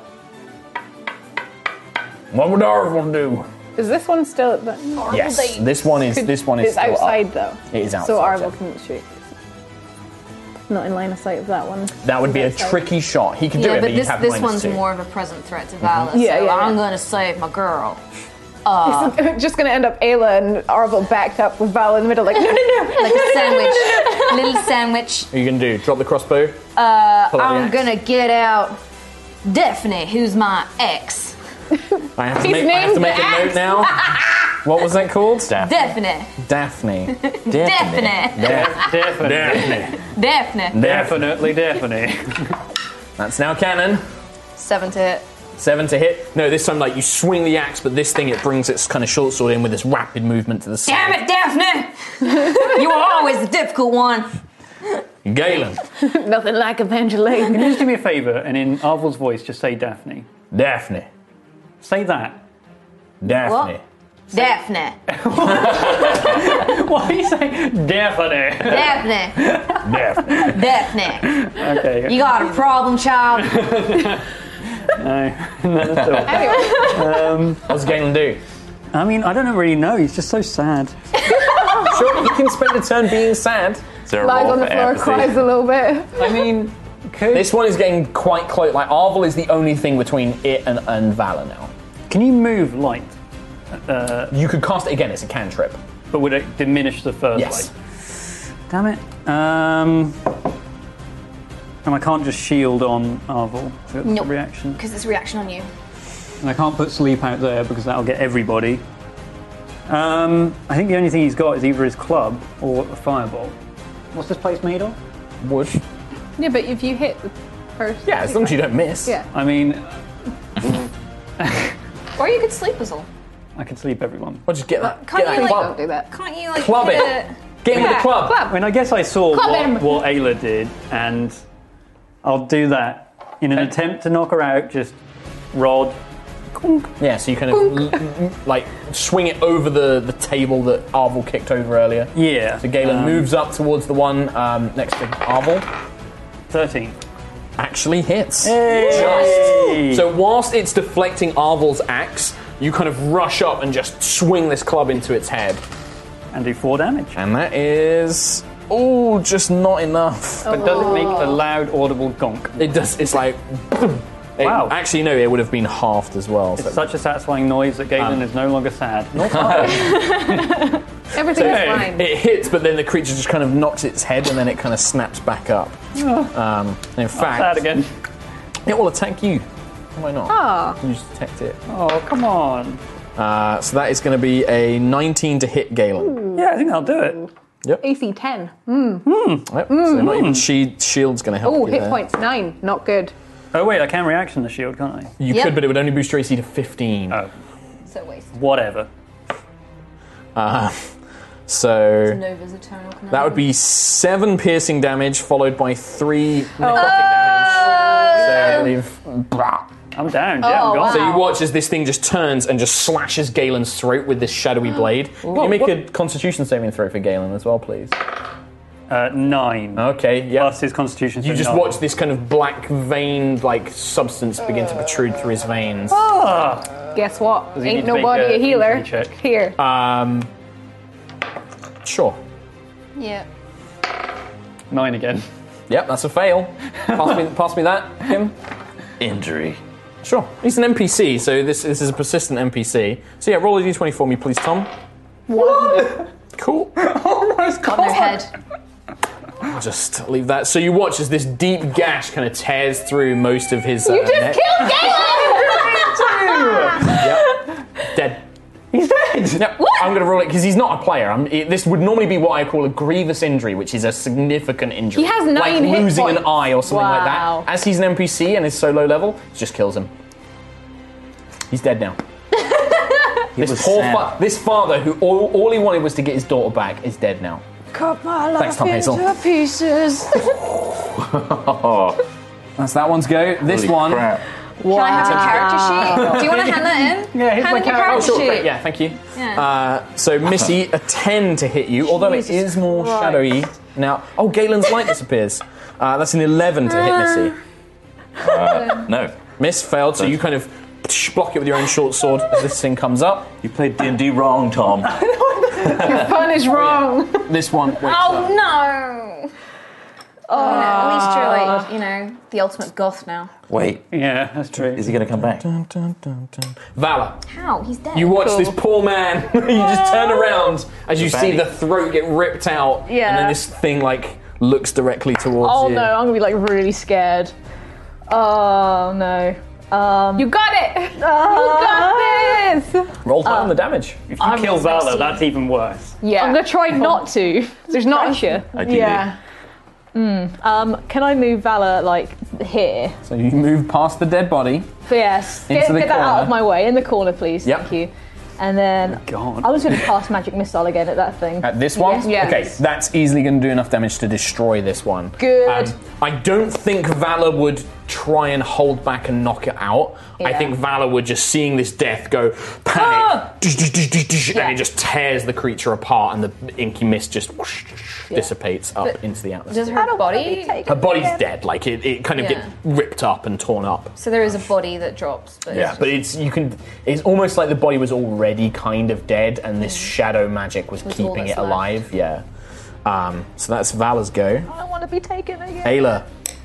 What would Arvel do? Is this one still at the... Yes, this one is. Could- This one is It's still outside up. though. It is So outside, Arvel can shoot. Not in line of sight of that one. That would be a Outside. tricky shot. He could do Yeah, it, but but you'd this have this minus one's two. more of a present threat to Vala. Yeah, so yeah, I'm yeah. going to save my girl. It's just gonna end up Ayla and Arvel backed up with Val in the middle, like no, no, no, Like a sandwich, a little sandwich. What are you gonna do? Drop the crossbow? Uh, I'm gonna get out Daphne, who's my ex. I have to He's make, I have to named make a the note now. What was that called? Daphne. Daphne. Daphne. Definitely. Daphne. Daphne. Definitely, definitely. That's now canon. Seven to hit. Seven to hit. No, this time, like, you swing the axe, but this thing, it brings its kind of short sword in with this rapid movement to the side. Damn it, Daphne! You were always the difficult one. Galen. nothing like Evangeline. Can you just do me a favour and in Arvel's voice just say Daphne? Daphne. Say that. Daphne. Daphne. Why are you saying Daphne? Daphne. Daphne. Daphne. Okay. You got a problem, child? No, not at all. What's Galen do? I mean, I don't really know. He's just so sad. Sure, he can spend a turn being sad. Is there a Lies roll on the for floor, empathy? cries a little bit. I mean, could, This one is getting quite close. Like, Arvel is the only thing between it and, and Vala now. can you move light? You could cast it again, it's a cantrip. But would it diminish the first Yes. light? Damn it. Um, and I can't just shield on Arvel. So it's Nope. a reaction. Because it's a reaction on you. And I can't put sleep out there because that'll get everybody. Um, I think the only thing he's got is either his club or a fireball. What's this place made of? Wood. Yeah, but if you hit the first... Yeah, as long as you don't miss. Yeah. I mean, Or you could sleep whistle. I can sleep everyone. Well, just get that, Can't get you, that like- club. Don't do that. Can't you like Club hit it. Get him with Yeah, the club. club. I mean, I guess I saw Club what, him. what Ayla did, and I'll do that in an Okay. attempt to knock her out. Just rod. Yeah, so you kind of l- l- like swing it over the, the table that Arvel kicked over earlier. Yeah. So Galen um, moves up towards the one um, next to Arvel. thirteen. Actually hits. Hey! So whilst it's deflecting Arvel's axe, you kind of rush up and just swing this club into its head. And do four damage. And that is... Oh, just not enough. But does it make a loud, audible gonk? It does, it's like... It- Wow. Actually, no, it would have been halved as well. So. It's such a satisfying noise that Galen is no longer sad. Everything is fine. It hits, but then the creature just kind of knocks its head and then it kind of snaps back up. Um, and in fact, Sad again. it will attack you. Why not? Ah. You just detect it. Oh, come on. Uh, so that is going to be a nineteen to hit Galen. Yeah, I think I'll do it. A C ten. Yep. So not even she- shield's going to help Oh, you hit there. points nine. Not good. Oh wait, I can reaction the shield, can't I? You Yep. could, but it would only boost your A C to fifteen. Oh, So waste. whatever. Uh, so Nova's eternal conundrum. that would be seven piercing damage, followed by three necrotic Oh. damage. So leave. I'm down. Yeah, Oh, I'm gone. wow. So you watch as this thing just turns and just slashes Galen's throat with this shadowy blade. Can you make a Constitution saving throw for Galen as well, please? Uh, nine. Okay, yeah. Plus his constitution. You so just nine. watch this kind of black veined like substance begin to protrude through his veins. Guess what? he need Ain't to make nobody a a healer. injury check? Here. Um, sure. Yeah. Nine again. Yep, that's a fail. Pass me, pass me that, Kim. Injury. Sure. He's an N P C, so this, this is a persistent N P C. So yeah, roll a d twenty for me, please, Tom. One. Cool. Oh my On their head. I'll just leave that. So you watch as this deep gash kind of tears through most of his. Uh, You just neck. killed Galen! Yep. Dead. He's dead. Yep. I'm going to roll it because he's not a player. I'm, it, this would normally be what I call a grievous injury, which is a significant injury. He has like nine hit losing an points. eye or something like Wow. that. As he's an N P C and is so low level, it just kills him. He's dead now. This was poor sad. fa- this father, who all, all he wanted was to get his daughter back, is dead now. Cut my life Thanks, Tom Hazel. into pieces. That's that one's go. This Holy one. crap. Can I have your character sheet? Do you want to hand that in? Yeah, here's hand my in your character. Oh, character sure. sheet. great, Yeah, thank you. Yeah. Uh, so, Missy, a ten to hit you, although it is more Christ. shadowy. Now, oh, Galen's light disappears. Uh, that's an eleven to hit Missy. Uh, no. Miss failed, so you kind of block it with your own short sword as this thing comes up. You played D and D wrong, Tom. Your fun is wrong. This one wakes Oh up. no! Oh, at least you're like, you know, the ultimate goth now. Wait, Yeah, that's true. is he going to come back? Dun, dun, dun, dun. Valor. How? He's dead. You watch this poor man. You just turn around as you The see baddie. the throat get ripped out, Yeah. and then this thing like looks directly towards Oh you. no, I'm gonna be like really scared. Oh no. Um, You got it. You uh, got this. Roll high on the damage. If you I'm kill Valor, sixteen. that's even worse. Yeah. I'm gonna try not to. There's not. Pressure. Ideally. Yeah. Um, can I move Valor like here? So you move past the dead body. So yes, Into get, the get that out corner. of my way. In the corner, please. Yep. Thank you. And then God. I was going to cast Magic Missile again at that thing. At this one? Yes. Okay, that's easily going to do enough damage to destroy this one. Good. Um, I don't think Valor would try and hold back and knock it out. I Yeah. think Valor would just seeing this death go panic, Ah! and Yeah. it just tears the creature apart, and the inky mist just whoosh, dissipates up into the atmosphere. Does her body? Her body's dead, like it, it kind of Yeah. gets ripped up and torn up. So there is a body that drops. But Yeah, but it's you can. It's almost like the body was already kind of dead, and this shadow magic was Was all keeping that's it alive. Yeah. Um, so that's Valor's go. I don't want to be taken again. Ayla,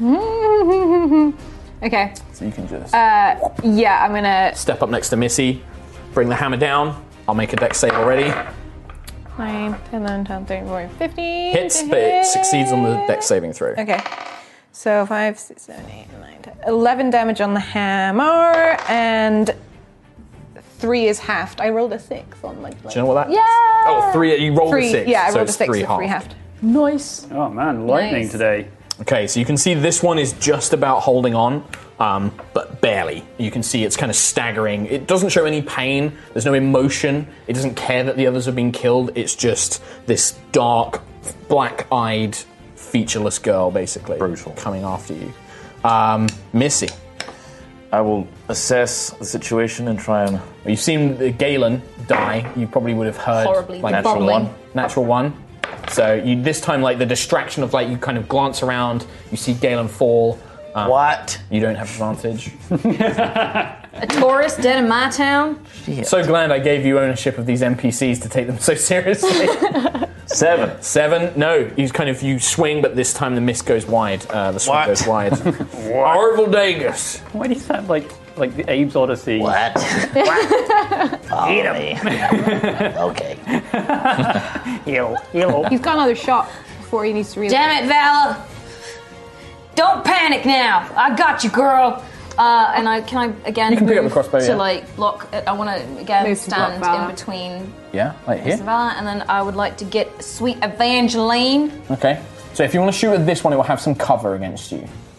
Okay. so you can just Uh, yeah, I'm gonna. step up next to Missy, bring the hammer down. I'll make a dex save already. nine, ten, eleven, twelve, thirteen, fourteen, fifteen. Hits, to but it hit. succeeds on the dex saving throw. Okay. So five, six, seven, eight, nine, ten. eleven damage on the hammer, and three is halved. I rolled a six on my. Do you know what that is? Yeah. Oh, three. You rolled Three. a six. Yeah, I so rolled a it's six. three so three halved. halved. Nice. Oh man, lightning Nice. today. Okay, so you can see this one is just about holding on, um, but barely. You can see it's kind of staggering. It doesn't show any pain. There's no emotion. It doesn't care that the others have been killed. It's just this dark, black-eyed, featureless girl, basically, Brutal. coming after you. Um, Missy, I will assess the situation and try and. you've seen the Galen die. You probably would have heard Horribly like Natural bubbling. one. natural one. So you this time, like the distraction of like you kind of glance around, you see Galen fall. Um, What? You don't have advantage. A tourist dead in my town. So glad I gave you ownership of these N P Cs to take them so seriously. Seven. Seven. No, you kind of you swing, but this time the miss goes wide. Uh, the swing What? goes wide. Orville Dagus. Why do you sound like like the Abe's Odyssey? What? Follow me. Okay. Heal, heal. He's got another shot before he needs to reload. Damn it, Valor! Don't panic now. I got you, girl. Uh, and I can I again You can pick up move the crossbow, to yeah. like block. I want to again Move to block stand Valor. in between Yeah, right Miss here. Valor, and then I would like to get sweet Evangeline. Okay. So if you want to shoot at this one, it will have some cover against you.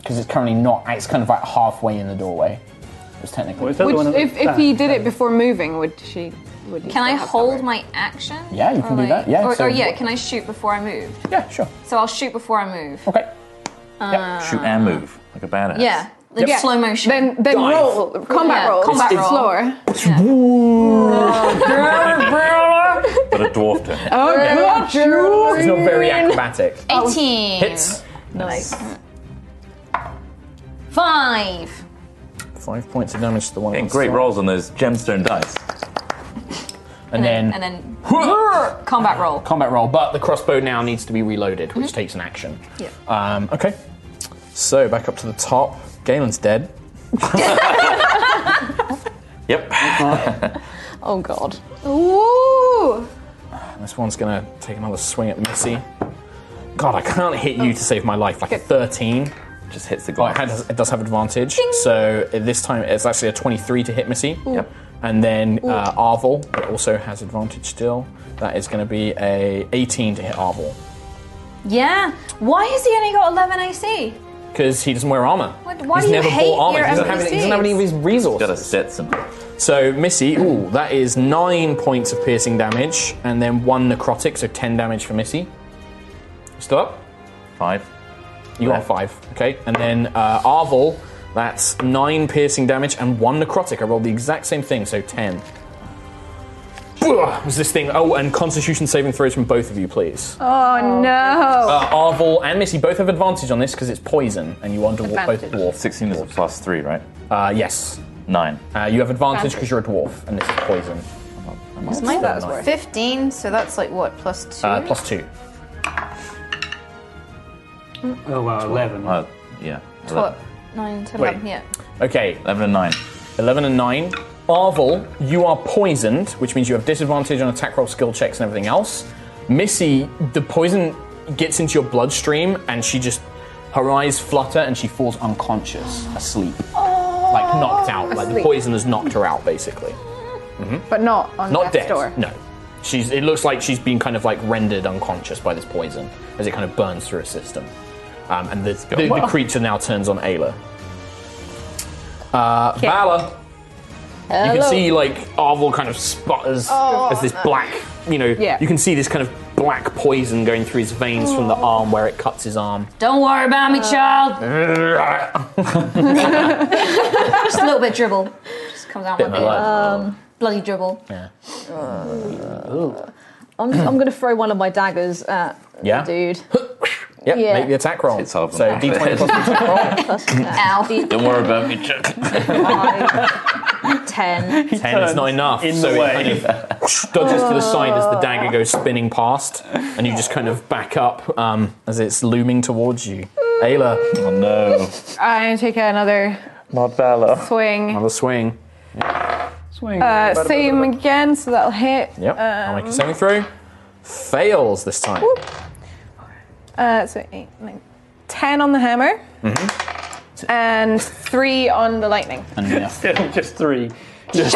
because it's currently not. It's kind of like halfway in the doorway. It's technically. Well, is that the Which, one that- if, if he did it before moving, would she? Would he Can I still have hold cover? my action? Yeah, you can Or do like- that, yeah, Or, so or yeah, what- can I shoot before I move? Yeah, sure. So I'll shoot before I move. Okay. Shoot and move like a badass. Yeah, like Yeah. slow motion. Then then Dive. roll combat Yeah, roll. combat It's roll. slower. But a dwarf turn. Oh god, It's not very acrobatic. eighteen. Hits. Nice. Five. Five points of damage to the one. Getting on the great side. rolls on those gemstone dice. And then, and then combat roll. combat roll, but the crossbow now needs to be reloaded, which takes an action. Yeah. Um, okay. So back up to the top. Galen's dead. Yep. Oh god. Ooh. This one's gonna take another swing at Missy. God, I can't hit you to save my life. Like a thirteen. Just hits the Oh, it, glass. has, it does have advantage. So uh, this time it's actually a twenty-three to hit Missy. Yep. And then uh, Arvel it also has advantage still. That is going to be a eighteen to hit Arvel. Yeah. Why has he only got eleven A C? Because he doesn't wear armor. What- why He's do you never hate bought armor. your He doesn't, have any, he doesn't have any of his resources. Got a Stetson. So Missy, ooh, that is nine points of piercing damage, and then one necrotic, so ten damage for Missy. Still up? Five. You got Left. five, okay. And then uh, Arvel, that's nine piercing damage and one necrotic. I rolled the exact same thing, so ten. Was this thing? Oh, and Constitution saving throws from both of you, please. Oh no. Uh, Arvel and Missy both have advantage on this because it's poison, and you are dwar- both Advantage. dwarf. sixteen is a plus three, right? Uh, yes, Nine. uh, you have advantage because you're a dwarf, and this is poison. Is mine That was worth. fifteen? So that's like what, plus two? Uh, plus two. Oh wow, eleven. Uh, yeah. Tw- nine, ten, Wait. eleven, yeah. Okay, eleven and nine. eleven and nine. Arvel, you are poisoned, which means you have disadvantage on attack roll, skill checks, and everything else. Missy, the poison gets into your bloodstream, and she just, her eyes flutter, and she falls unconscious, asleep, like knocked out. Like the Asleep. poison has knocked her out, basically. But not on Not death's dead. door. No, she's. It looks like she's been kind of like rendered unconscious by this poison as it kind of burns through her system. Um, and the, the, the creature now turns on Ayla. Uh, Vala. You can see like Arvel kind of sputters as this black, you know, Yeah. you can see this kind of black poison going through his veins from the arm where it cuts his arm. Don't worry about me, child. Just a little bit dribble. Just comes out my Bit of bit. blood. Um, bloody dribble. Yeah. I'm, I'm going to throw one of my daggers at Yeah? the dude. Yep, Yeah. make the attack roll. It's half so an D twenty plus the attack roll. Plus Ow. Don't worry about me, Chuck. five, ten. Ten is not enough. in so the it way. kind of dodges to the side as the dagger goes spinning past, and you just kind of back up um, as it's looming towards you. Ayla, Oh no. I'm gonna take another Not Vala. swing. another swing. Swing. Uh, same again, so that'll hit. Yep, I'll make a saving throw. Fails this time. Uh, so eight, nine, ten on the hammer, Mm-hmm. and three on the lightning. And yeah. Still just three. Just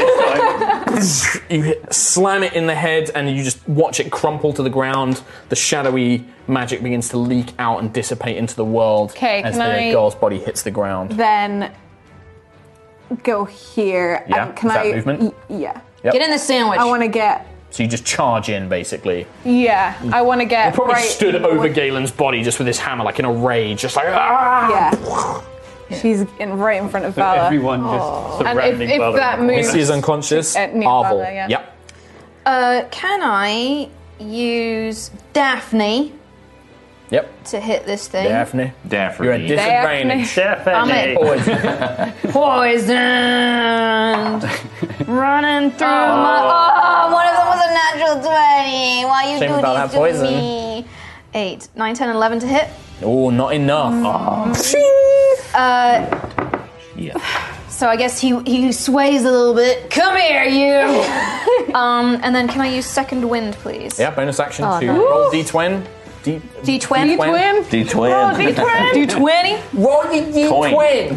You hit, slam it in the head, and you just watch it crumple to the ground. The shadowy magic begins to leak out and dissipate into the world 'Kay, as can the I- girl's body hits the ground. Then go here. Yeah, and can is that I? movement? y- yeah. Yep. Get in the sandwich. I want to get. So you just charge in, basically. Yeah, I want to get. Probably right, stood over Galen's body just with his hammer, like in a rage, just like ah! Yeah. She's in, right in front of Vala. everyone just And if, surrounding if Vala. that moves. Missy is unconscious. At near Arvel. Vala, yeah. Yep. Uh, can I use Daphne Yep. to hit this thing? Daphne. Daffy. You're at disadvantage. I'm at Definitely. poisoned. Running through my. Oh, one of them was a natural twenty. Why you Shame do about this that poison. to me? Eight, nine, ten, eleven to hit. Oh, not enough. Uh, Yeah. so I guess he he sways a little bit. Come here, you. um, and then can I use second wind, please? Yeah, bonus action Oh, to nice. roll D twenty. D D twenty. Twin. D twin. D twenty. Roll your D Coin.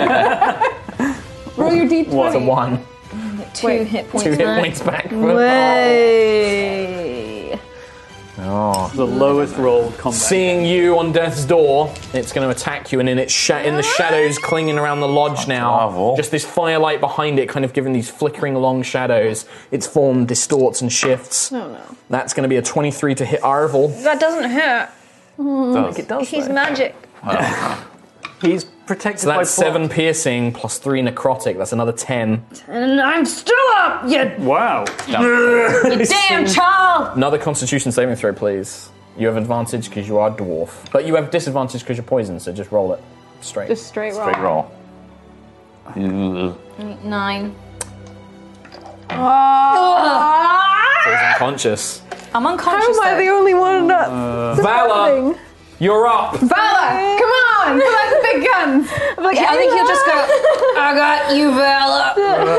Roll your d twenty. It's a one. Two hit points. Two hit back. points back. Way. Oh, Oh, The lowest rolled combat. Seeing you on death's door, it's going to attack you, and in its sha- in the shadows clinging around the lodge now, Arvel. just this firelight behind it, kind of giving these flickering long shadows. Its form distorts and shifts. No, no. That's going to be a twenty-three to hit Arvel. That doesn't hurt. does. It does. He's though. magic. He's protected So that's by seven piercing plus three necrotic. That's another ten. And I'm still up, you, Wow. you damn child! Another Constitution saving throw, please. You have advantage because you are a dwarf, but you have disadvantage because you're poisoned. So just roll it straight. Just straight roll. Straight roll. Ugh. Nine. He's unconscious. I'm unconscious. How am I though. the only one that's Vala, defending? you're up. Vala, come on! Pull out the big guns! I'm like, I think he'll just go, I got you, Vala.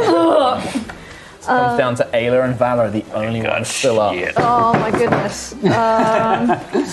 Comes down to Ayla and Vala are the only ones still up. Shit. Oh my goodness. Um,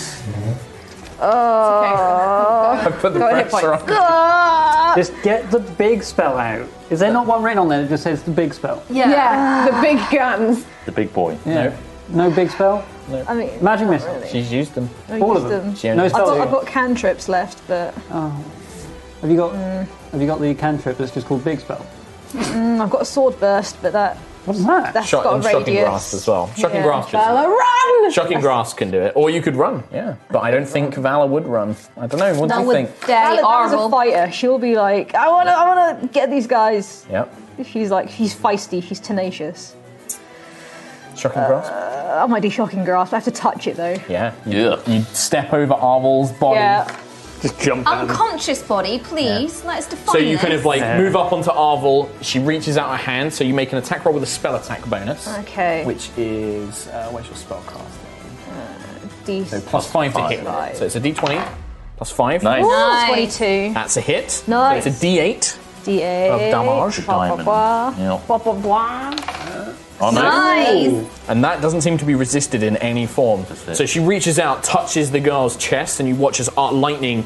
I put the Got a hit pressure point. on. Just get the big spell out. Is there not one written on there that just says the big spell? Yeah. Yeah, the big guns. The big boy. Yeah. No big spell? I mean, Magic missile. She's used them. I all used of them. She No only I've spell. got, I've got cantrips left, but Have you got Have you got the cantrip that's just called big spell? mm, I've got a sword burst, but that What's that? that's Shot, got a and shocking radius. grasp as well. Shocking Yeah. grasp. Just, Vala, run! shocking grasp can do it, or you could run. Yeah, but I don't think Vala would run. I don't know. What do That you would think? daddy Vala's a Arvel. fighter. She'll be like, I wanna, I wanna get these guys. Yep. She's like, she's feisty. She's tenacious. Shocking grasp. I might do shocking grasp. I have to touch it though. Yeah. You, Yeah. you step over Arvel's body. Yeah. Just jump down. Unconscious body, please. Let's define So you kind this. of like Yeah. move up onto Arvel. She reaches out her hand, so you make an attack roll with a spell attack bonus. Okay. Which is uh, where's your spell cast? D So plus five to hit. Five. So it's a D twenty plus five. Nice. Nice. twenty-two. That's a hit. Nice. So it's a D eight. D eight. Of damage. Blah, blah, Diamond. blah. Yeah. Blah, blah, blah. Oh, no. Nice. And that doesn't seem to be resisted in any form. it. So she reaches out, touches the girl's chest, and you watch as art lightning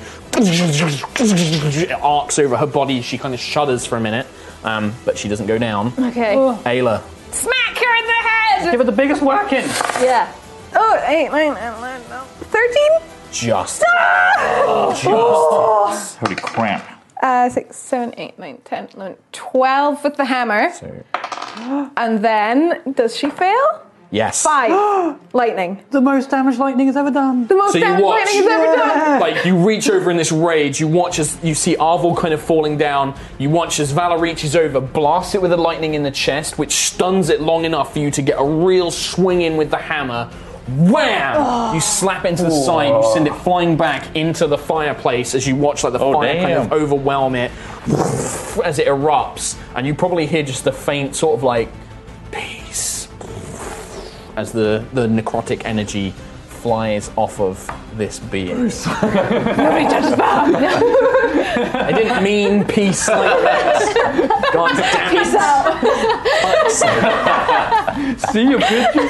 arcs over her body. She kind of shudders for a minute, um, but she doesn't go down. Okay. Ayla. Smack her in the head! Give her the biggest whacking. Yeah. Oh, eight, nine, nine, nine, no. thirteen? Just. Holy crap. Uh, six, seven, eight, nine, ten, eleven, twelve with the hammer. So, And then, does she fail? yes. Five. Lightning. The most damage lightning has ever done. The most So you damage watch- lightning has ever done. Like you reach over in this rage, you watch as you see Arvel kind of falling down. You watch as Vala reaches over, blasts it with the lightning in the chest, which stuns it long enough for you to get a real swing in with the hammer. Wham! You slap it into the side. You send it flying back into the fireplace as you watch like the Oh, fire kind of damn. overwhelm it as it erupts, and you probably hear just the faint sort of like peace as the the necrotic energy flies off of this being. Nobody touches that. I didn't mean peace like that. God damn it. See you, bitches.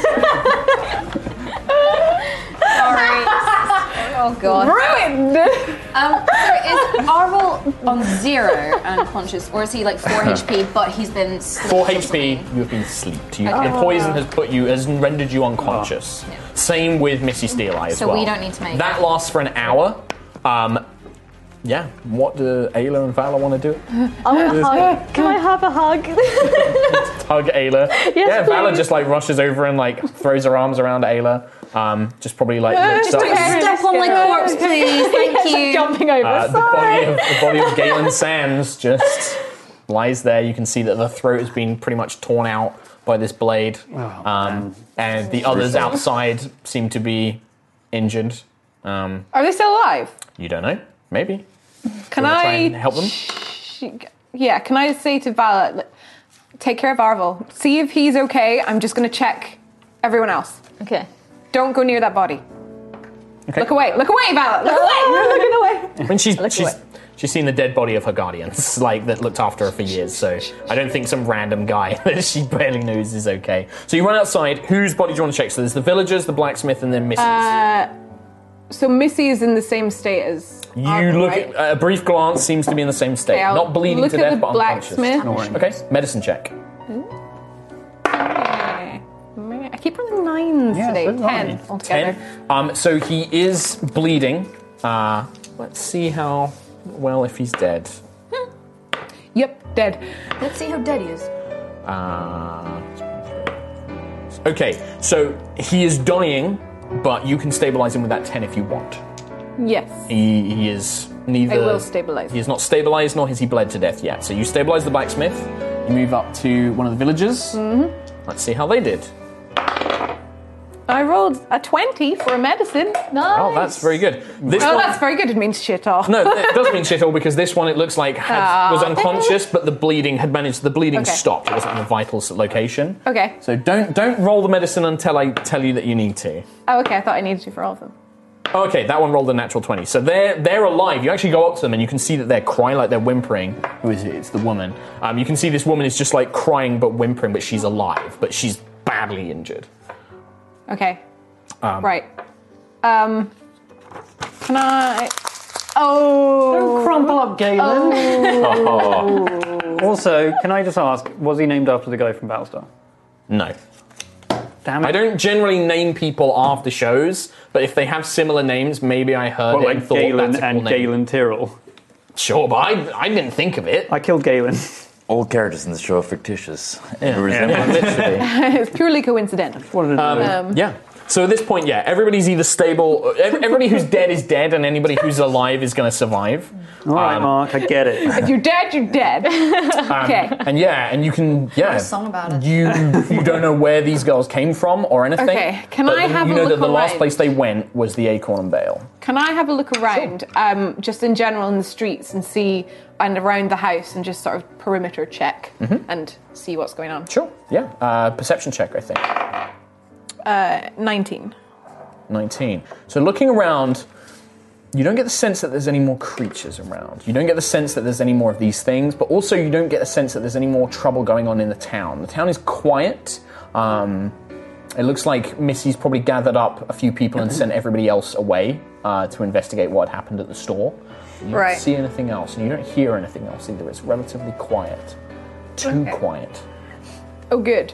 Sorry. Oh god. Ruined! Um, so is Arvel on zero and unconscious, or is he like four H P but he's been sleeped four or H P, something? you have been sleeped. You, Okay. The poison has put you, has rendered you unconscious. Same with Missy Steel Eye as So well. we don't need to make That it. lasts for an hour. Um, yeah, what do Ayla and Vala want to do? I want a hug. Can I have a hug? Hug Ayla. yeah, Vala just like rushes over and like throws her arms around Ayla. Um, just probably like looks up. Don't step on my corpse, please. Thank you. Jumping over. Uh, the body of the body of Galen Sands just lies there. You can see that the throat has been pretty much torn out by this blade, um, and the others outside seem to be injured. Um, Are they still alive? you don't know. Maybe. Can Wanna try I and help them? She, yeah, can I say to Vala, like, take care of Arvel. See if he's okay. I'm just going to check everyone else. Okay. Don't go near that body. Okay. Look away. Look away, Vala. Look away. Looking away. I mean, she's she's away. she's seen the dead body of her guardians, like that looked after her for years. So I don't think some random guy that she barely knows is okay. So you run outside. Whose body do you want to check? So there's the villagers, the blacksmith, and then Missy's. Uh, so Missy is in the same state as You Arvel, look right? at a brief glance, seems to be in the same state. Okay, I'll Not bleeding look to at death, the but unconscious. blacksmith. Okay, medicine check. I keep rolling nines Yeah, today. so do I. Ten altogether. Ten. Um, so he is bleeding. Uh, let's see how well if he's dead. Yep, dead. Let's see how dead he is. Uh, okay, so he is dying, but you can stabilize him with that ten if you want. Yes. He, he is neither. I will stabilize. He is not stabilized, nor has he bled to death yet. So you stabilize the blacksmith. You move up to one of the villagers. Mm-hmm. Let's see how they did. I rolled a twenty for a medicine. Nice. Oh, that's very good. This Oh, one, that's very good. It means shit off. no, it doesn't mean shit all because this one it looks like had, Oh. was unconscious, but the bleeding had managed. The bleeding Okay. stopped. It wasn't in a vital s- location. Okay. So don't don't roll the medicine until I tell you that you need to. Oh, okay. I thought I needed to for all of them. Okay, that one rolled a natural twenty. So they're they're alive. You actually go up to them and you can see that they're crying, like they're whimpering. Who is it? It's the woman. Um, you can see this woman is just like crying but whimpering, but she's alive, but she's badly injured. Okay. Um, Right. Um. Can I? Oh. Don't crumple up, Galen. Oh. Also, can I just ask, was he named after the guy from Battlestar? No. Damn it. I don't generally name people after shows, but if they have similar names, maybe I heard Well, it like and thought Galen that's a cool and name. Galen Tyrrell. Sure, but I, I didn't think of it. I killed Galen. All characters in the show are fictitious. Yeah, Resemblance. literally. It's purely coincidental. Um, yeah. So at this point, yeah, everybody's either stable. ev- Everybody who's dead is dead, and anybody who's alive is going to survive. All right, Um, Mark, I get it. If you're dead, you're dead. okay. And yeah, and you can yeah. a song about it. You you don't know where these girls came from or anything. Okay, can but I have you a know look that the last around? place they went was the Acorn and Bale. Can I have a look around, um, just in general in the streets, and see and around the house, and just sort of perimeter check and see what's going on? Sure. Yeah. Uh, perception check, I think. Uh, Nineteen. nineteen. So looking around, you don't get the sense that there's any more creatures around. You don't get the sense that there's any more of these things, but also you don't get the sense that there's any more trouble going on in the town. The town is quiet. Um, it looks like Missy's probably gathered up a few people and sent everybody else away uh, to investigate what had happened at the store. You don't Right. see anything else, and you don't hear anything else either. It's relatively quiet. Too Okay. quiet. Oh, good.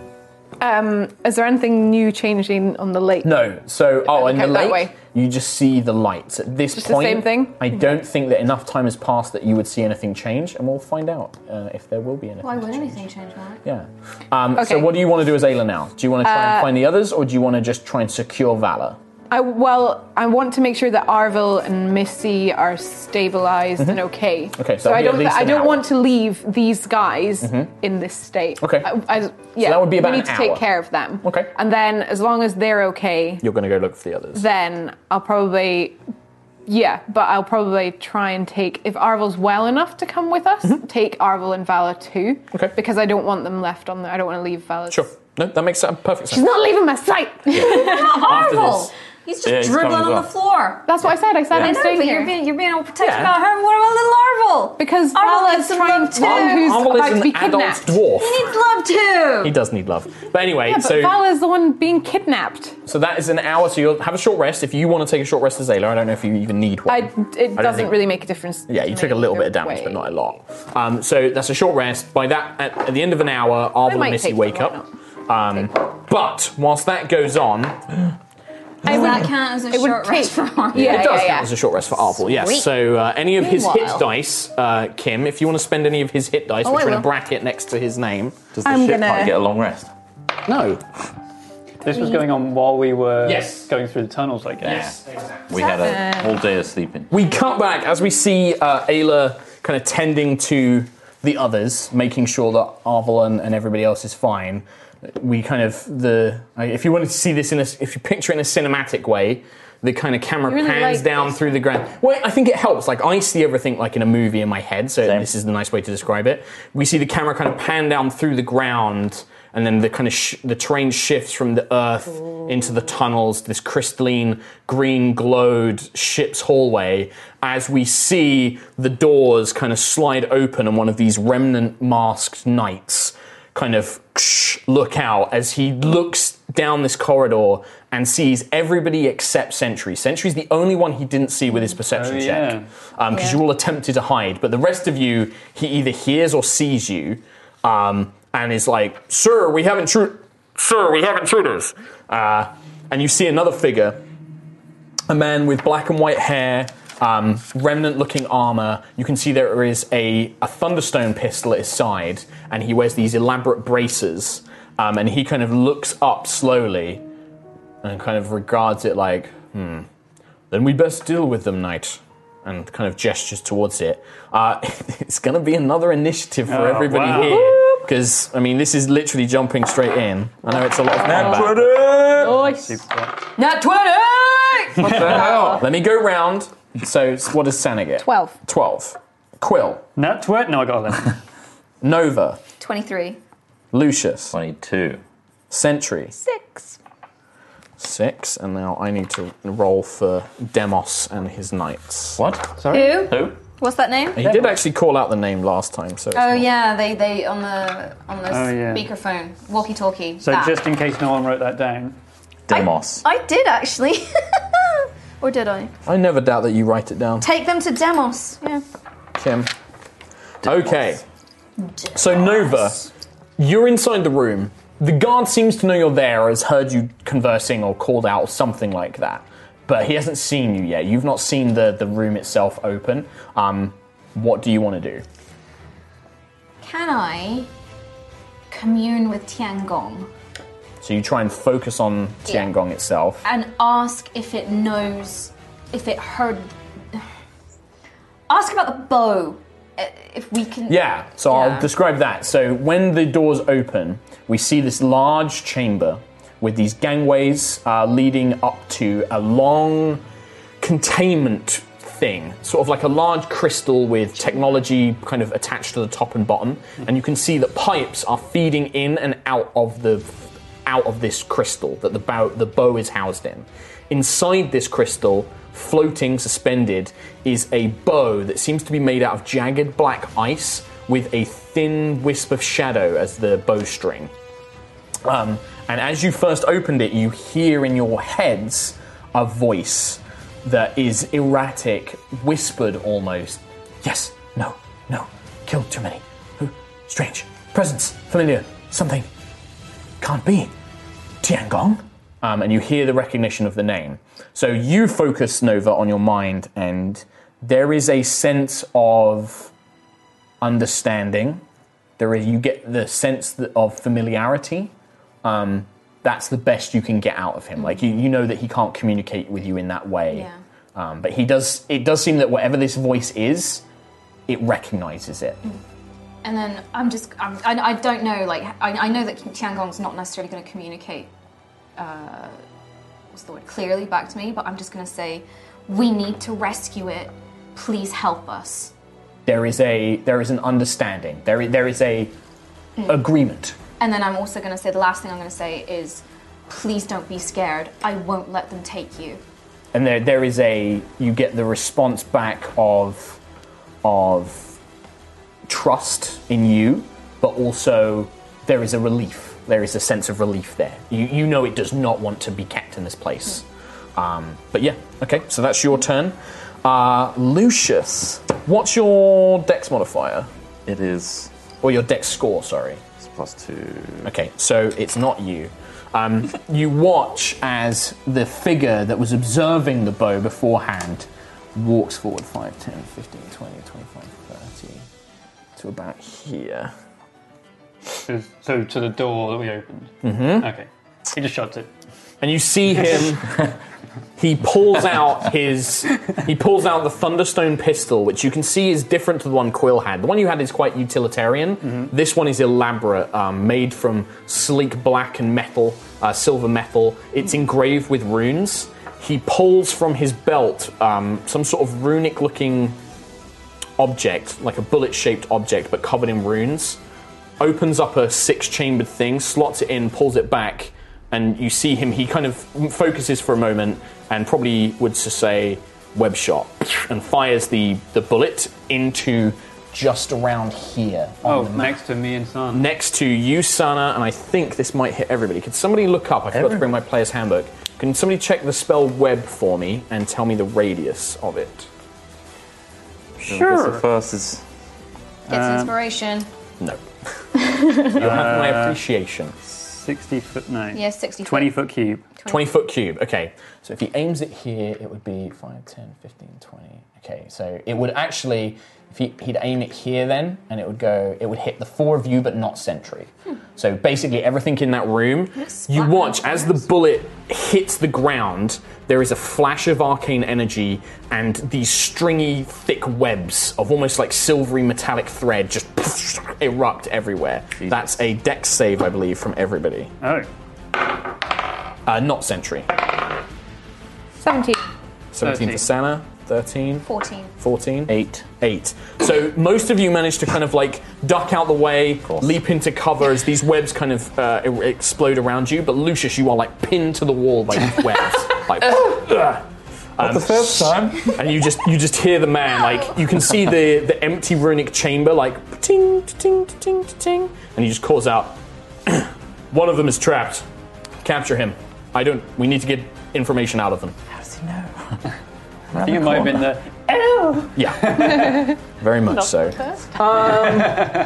Um, is there anything new changing on the lake? No. So, oh, look in the out that lake, way. you just see the lights. At this Just the point, same thing? I don't think that enough time has passed that you would see anything change, and we'll find out uh, if there will be anything. Why to would change. anything change, Mark? Yeah. Um, So, Okay. what do you want to do as Ayla now? Do you want to try Uh, and find the others, or do you want to just try and secure Valor? I, well, I want to make sure that Arvil and Missy are stabilized and okay. Okay, so so that'll I be at don't. least I an don't hour. want to leave these guys in this state. Okay. I, I, yeah, that would be about we need an to take hour. care of them. Okay. And then, as long as they're okay, You're going to go look for the others. then I'll probably. Yeah, but I'll probably try and take, if Arvil's well enough to come with us, take Arvil and Vala too. Okay. Because I don't want them left on there. I don't want to leave Vala. Sure. No, that makes uh, perfect She's sense. not leaving my sight. After Marvel! this- He's just Yeah, he's dribbling coming on as the floor. That's what I said. I said I I'm know, staying but here. you're being, you're being all protective Yeah. about her. What about little Arvel? Because Arvel Vala's needs some trying love to- too. who's Arvel about is to be an adult kidnapped. dwarf. He needs love too. He does need love. But anyway, Yeah, but so Vala's the one being kidnapped. so that is an hour. So you'll have a short rest. If you want to take a short rest as Ayla, I don't know if you even need one. I, it doesn't think- really make a difference. Yeah, to you took me a little bit of either damage, way. but not a lot. Um, so that's a short rest. By that, at, at the end of an hour, Arvel and might Missy take wake them, why up. Um, but whilst that goes on, Does that count as a it would short rest for take- Arvel? Yeah, it does yeah, count as a short rest for Arvel. Yes. Sweet. So uh, any of his hit Meanwhile- dice, uh, Kim, if you want to spend any of his hit dice, Oh, which I are in a will. bracket next to his name. Does the I'm ship gonna- part get a long rest? No. This was going on while we were Yes. going through the tunnels, I guess. We had a whole day of sleeping. We cut back as we see uh, Ayla kind of tending to the others, making sure that Arvel and, and everybody else is fine. We kind of the if you wanted to see this in a if you picture it in a cinematic way, the kind of camera You really pans like down this. through the ground. Well, I think it helps. Like I see everything like in a movie in my head, so Same. this is the nice way to describe it. We see the camera kind of pan down through the ground, and then the kind of sh- the terrain shifts from the earth into the tunnels. This crystalline green glowed ship's hallway, as we see the doors kind of slide open, and one of these remnant masked knights kind of look out as he looks down this corridor and sees everybody except Sentry. Sentry's the only one he didn't see with his perception Oh, check. yeah. Because you all attempted to hide, but the rest of you, he either hears or sees you, um, and is like, "Sir, we haven't true." Sir, we have intruders. Uh, and you see another figure, a man with black and white hair, um, remnant-looking armor. You can see there is a, a Thunderstone pistol at his side, and he wears these elaborate braces. Um, and he kind of looks up slowly and kind of regards it like, hmm, then we best deal with them, knight. And kind of gestures towards it. Uh, it's going to be another initiative for Oh, everybody wow. here. Because, I mean, this is literally jumping straight in. I know it's a lot of combat. Nice. Nat twenty! What the hell? Let me go round. So, what does Sana get? Twelve. twelve. Quill. Nat twit? No, I got eleven. Nova. twenty-three. Lucius. twenty-two. Sentry. Six. Six. And now I need to roll for Demos and his knights. What? Sorry? Who? Who? What's that name? He did actually call out the name last time, so it's Oh not- yeah, they they on the on the Oh, yeah. speakerphone, walkie-talkie. So that. just in case no one wrote that down. Demos. I did actually, or did I? I never doubt that you write it down, Take them to Demos. Yeah. Kim. Okay. So Nova, you're inside the room. The guard seems to know you're there, has heard you conversing or called out or something like that. But he hasn't seen you yet. You've not seen the, the room itself open. Um, what do you want to do? Can I commune with Tiangong So you try and focus on Tiangong itself. and ask if it knows, if it heard, ask about the bow, uh, if we can. Yeah, so Yeah. I'll describe that. So when the doors open, we see this large chamber with these gangways uh, leading up to a long containment thing, sort of like a large crystal with technology kind of attached to the top and bottom, and you can see that pipes are feeding in and out of the out of this crystal that the bow the bow is housed in. Inside this crystal, floating, suspended, is a bow that seems to be made out of jagged black ice with a thin wisp of shadow as the bowstring. Um, and as you first opened it, you hear in your heads a voice that is erratic, whispered almost. Yes, no, no, killed too many. Who? Strange. Presence, familiar, something. Can't be. Tiangong? Um, and you hear the recognition of the name. So you focus, Nova, on your mind, and there is a sense of understanding. There is, you get the sense that- of familiarity. Um, that's the best you can get out of him. Like you, you know that he can't communicate with you in that way. Yeah. Um, but he does. It does seem that whatever this voice is, it recognizes it. And then I'm just, I'm, I, I don't know, like, I, I know that Tiangong's not necessarily going to communicate, uh, what's the word, clearly back to me, but I'm just going to say, we need to rescue it. Please help us. There is a there is an understanding. There is, there is a agreement. And then I'm also going to say, the last thing I'm going to say is, please don't be scared. I won't let them take you. And there there is a you get the response back of of trust in you, but also there is a relief. There is a sense of relief there. You you know it does not want to be kept in this place. Um, but yeah, okay, so that's your turn. Uh, Lucius, what's your dex modifier? It is Or your dex score, sorry. it's plus two. Okay, so it's not you. Um, you watch as the figure that was observing the bow beforehand walks forward five, ten, fifteen, twenty, twenty-five, thirty to about here. So, so to the door that we opened. Mm-hmm. Okay. He just shuts it. And you see him, he pulls out his, he pulls out the Thunderstone pistol, which you can see is different to the one Quill had. The one you had is quite utilitarian. Mm-hmm. This one is elaborate, um, made from sleek black and metal, uh, silver metal. It's engraved with runes. He pulls from his belt um, some sort of runic-looking object, like a bullet-shaped object, but covered in runes. Opens up a six-chambered thing, slots it in, pulls it back, and you see him, he kind of focuses for a moment and probably would just say web shot and fires the, the bullet into just around here. Oh, next to me and Sana. Next to you, Sana, and I think this might hit everybody. Could somebody look up? I forgot to bring my player's handbook. Can somebody check the spell web for me and tell me the radius of it? Sure. The first is Gets inspiration. No. You'll have my appreciation. sixty foot, no. Yeah, sixty foot. twenty foot cube. twenty foot cube, okay. So if he aims it here, it would be five, ten, fifteen, twenty. Okay, so it would actually, if he, he'd aim it here then, and it would go, it would hit the four of you, but not Sentry. Hmm. So basically everything in that room, you watch as the bullet hits the ground, there is a flash of arcane energy and these stringy, thick webs of almost like silvery metallic thread just erupt everywhere. Jesus. That's a dex save, I believe, from everybody. Oh. Uh, not Sentry. seventeen. seventeen for Sana. thirteen. fourteen. fourteen. Eight. Eight. So most of you manage to kind of like duck out the way, leap into cover as these webs kind of uh, explode around you. But Lucius, you are like pinned to the wall by these webs. Like, um, Not the first time. And you just you just hear the man, like you can see the, the empty runic chamber, like ting ting ting ting, and he just calls out, "One of them is trapped. Capture him. I don't. We need to get information out of them." How does he know? I think it might have been the. Yeah, very much so. Um,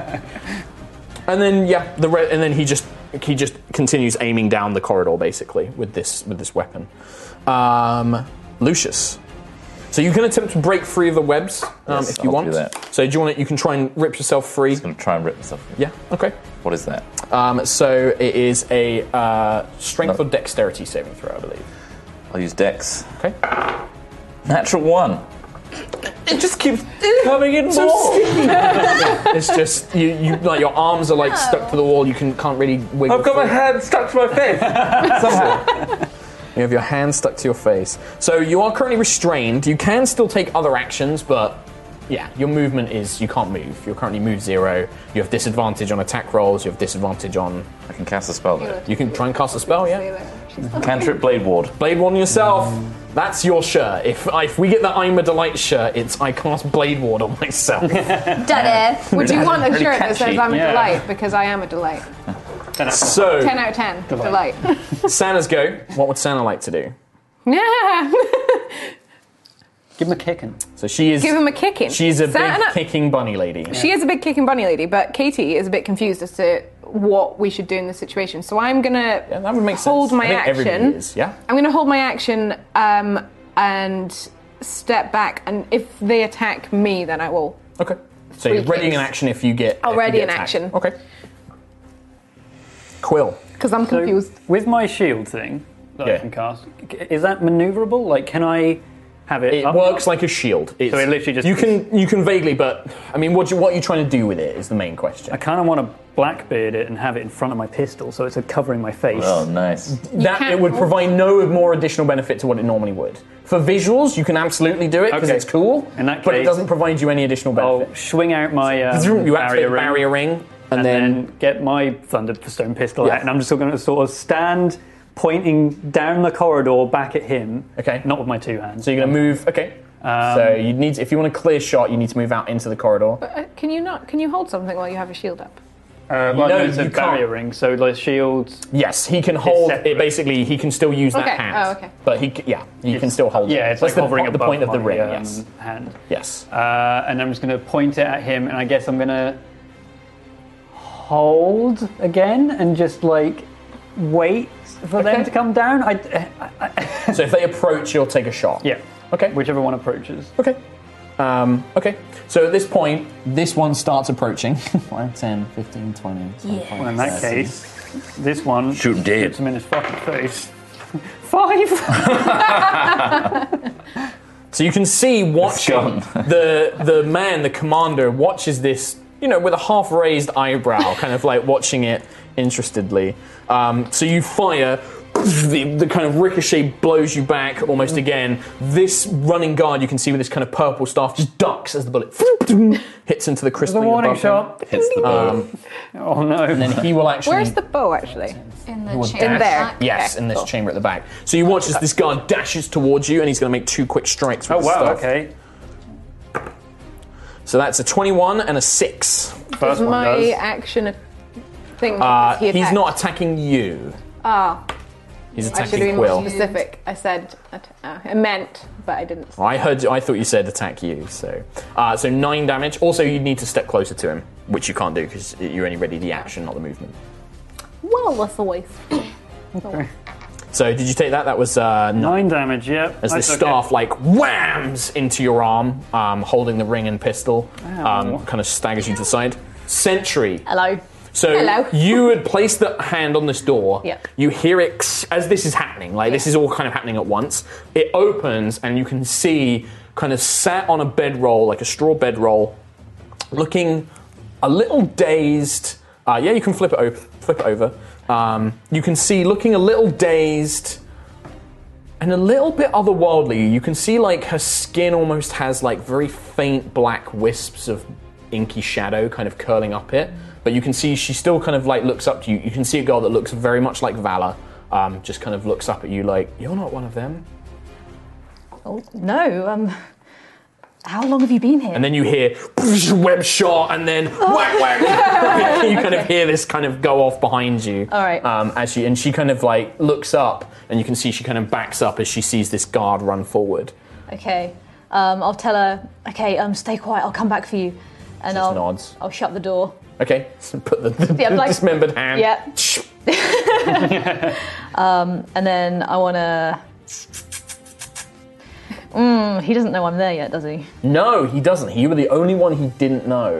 and then yeah, the re- and then he just he just continues aiming down the corridor basically with this with this weapon. Um, Lucius, so you can attempt to break free of the webs um, Yes, if you I'll want. do that. So do you want to, you can try and rip yourself free? I'm going to try and rip myself free. Yeah. Okay. What is that? Um, so it is a uh, strength No. or dexterity saving throw, I believe. I'll use Dex. Okay. Natural one. It just keeps coming in So more. It's just you, you like your arms are like stuck to the wall. You can can't really wiggle. I've got my through. hand stuck to my face. Somehow. You have your hand stuck to your face. So you are currently restrained. You can still take other actions, but yeah, your movement is you can't move. You're currently move zero. You have disadvantage on attack rolls. You have disadvantage on. I can cast a spell though. You can try and cast a spell. Yeah. Cantrip Blade Ward. Blade Ward on yourself. That's your shirt. If if we get the I'm a Delight shirt, it's I cast Blade Ward on myself. Dada. Would you want a Really shirt that says catchy. I'm a Yeah. delight? Because I am a delight. So ten out of ten. Delight. Santa's go. What would Santa like to do? Yeah. Give him a kicking. So she is. Give him a kicking. She's a Santa- big kicking bunny lady. She is a big kicking bunny lady, but Katie is a bit confused as to what we should do in this situation. So I'm gonna Yeah, that would make hold sense. my I think everybody action. is, yeah. I'm gonna hold my action um, and step back, and if they attack me, then I will. Okay. So Three you're readying kicks. an action if you get. I'll if you ready get an attacked. action. Okay. Quill. Because I'm So, confused. with my shield thing that Yeah. I can cast, is that maneuverable? Like, can I have it? It up? works like a shield. It's, So it literally just- you can you can vaguely, but I mean, what you, what are you trying to do with it is the main question. I kind of want to Blackbeard it and have it in front of my pistol, so it's covering my face. Oh, nice. that can't it would hold- provide no more additional benefit to what it normally would. For visuals, you can absolutely do it because Okay. it's cool. In that but it case- doesn't provide you any additional I'll benefit. swing out my um, you activate barrier ring, barrier ring, and, and then, then get my Thunderstone pistol Yeah. out, and I'm just going to sort of stand pointing down the corridor back at him. Okay. Not with my two hands. so you're going to move. Okay. Um, so you need if you want a clear shot, you need to move out into the corridor. Uh, can you not? Can you hold something while you have your shield up? Uh, well, No, no, it's a you barrier can't. ring, so like shields. Yes, he can hold separate. it. Basically, he can still use that Okay. hand. Oh, okay. But he, c- yeah, you can still hold it. Yeah, it's That's like the, hovering po- the above point of the my, ring. um, Yes, hand. yes. Uh, and I'm just going to point it at him, and I guess I'm going to hold again and just like wait for them Okay. to come down. I, I, So if they approach, you'll take a shot. yeah, Okay. whichever one approaches. Okay. Um, okay. So at this point, this one starts approaching. five, ten, fifteen, twenty, twenty-five, Well, in that thirty. case, this one Shoot him dead. shoots him in his fucking face. Five. So you can see watching gone. the the man, the commander, watches this, you know, with a half raised eyebrow, kind of like watching it interestedly. Um, so you fire. The, the kind of ricochet blows you back almost again. This running guard you can see with this kind of purple staff just ducks as the bullet hits into the crystal. The warning above him. shot. Hits the bow. Um, Oh no. and then he will actually. Where's the bow actually? In the will chamber. In there. Yes, Okay, in this cool. chamber at the back. So you watch as this guard dashes towards you, and he's going to make two quick strikes with Oh his wow. stuff. Okay. So that's a twenty-one and a six. First one My does. action thing. Uh, he he's attacked. not attacking you. Ah, He's I should have attacking been more Quill. specific. I said at- uh, I meant, but I didn't. I heard. I thought you said attack you. So, uh, so nine damage. Also, you need to step closer to him, which you can't do because you only ready the action, not the movement. well with the voice. Okay. So did you take that? That was uh, nine. Nine damage, yep. As I the took staff it. like whams into your arm, um, holding the ring and pistol, Ow. um, kind of staggers you to the side. Sentry. Hello. So Hello. you had placed the hand on this door. Yep. You hear it as this is happening. Like this is all kind of happening at once. It opens and you can see kind of sat on a bedroll, like a straw bedroll, looking a little dazed. Uh, yeah, you can flip it over. Flip it over. Um, you can see looking a little dazed and a little bit otherworldly. You can see like her skin almost has like very faint black wisps of inky shadow kind of curling up it. But you can see she still kind of like looks up to you. You can see a girl that looks very much like Valor. Um, just kind of looks up at you like, you're not one of them. Oh, no, um... How long have you been here? And then you hear web shot, and then whack whack. You kind of hear this kind of go off behind you. All right. Um, as she and she kind of like looks up, and you can see she kind of backs up as she sees this guard run forward. Okay. Um, I'll tell her, okay, um, stay quiet, I'll come back for you. And Just I'll, nods. I'll shut the door. Okay. So put the, the, Yeah, the like- dismembered hand. Yeah. um, and then I want to... Mm, he doesn't know I'm there yet, does he? No, he doesn't. You were the only one he didn't know.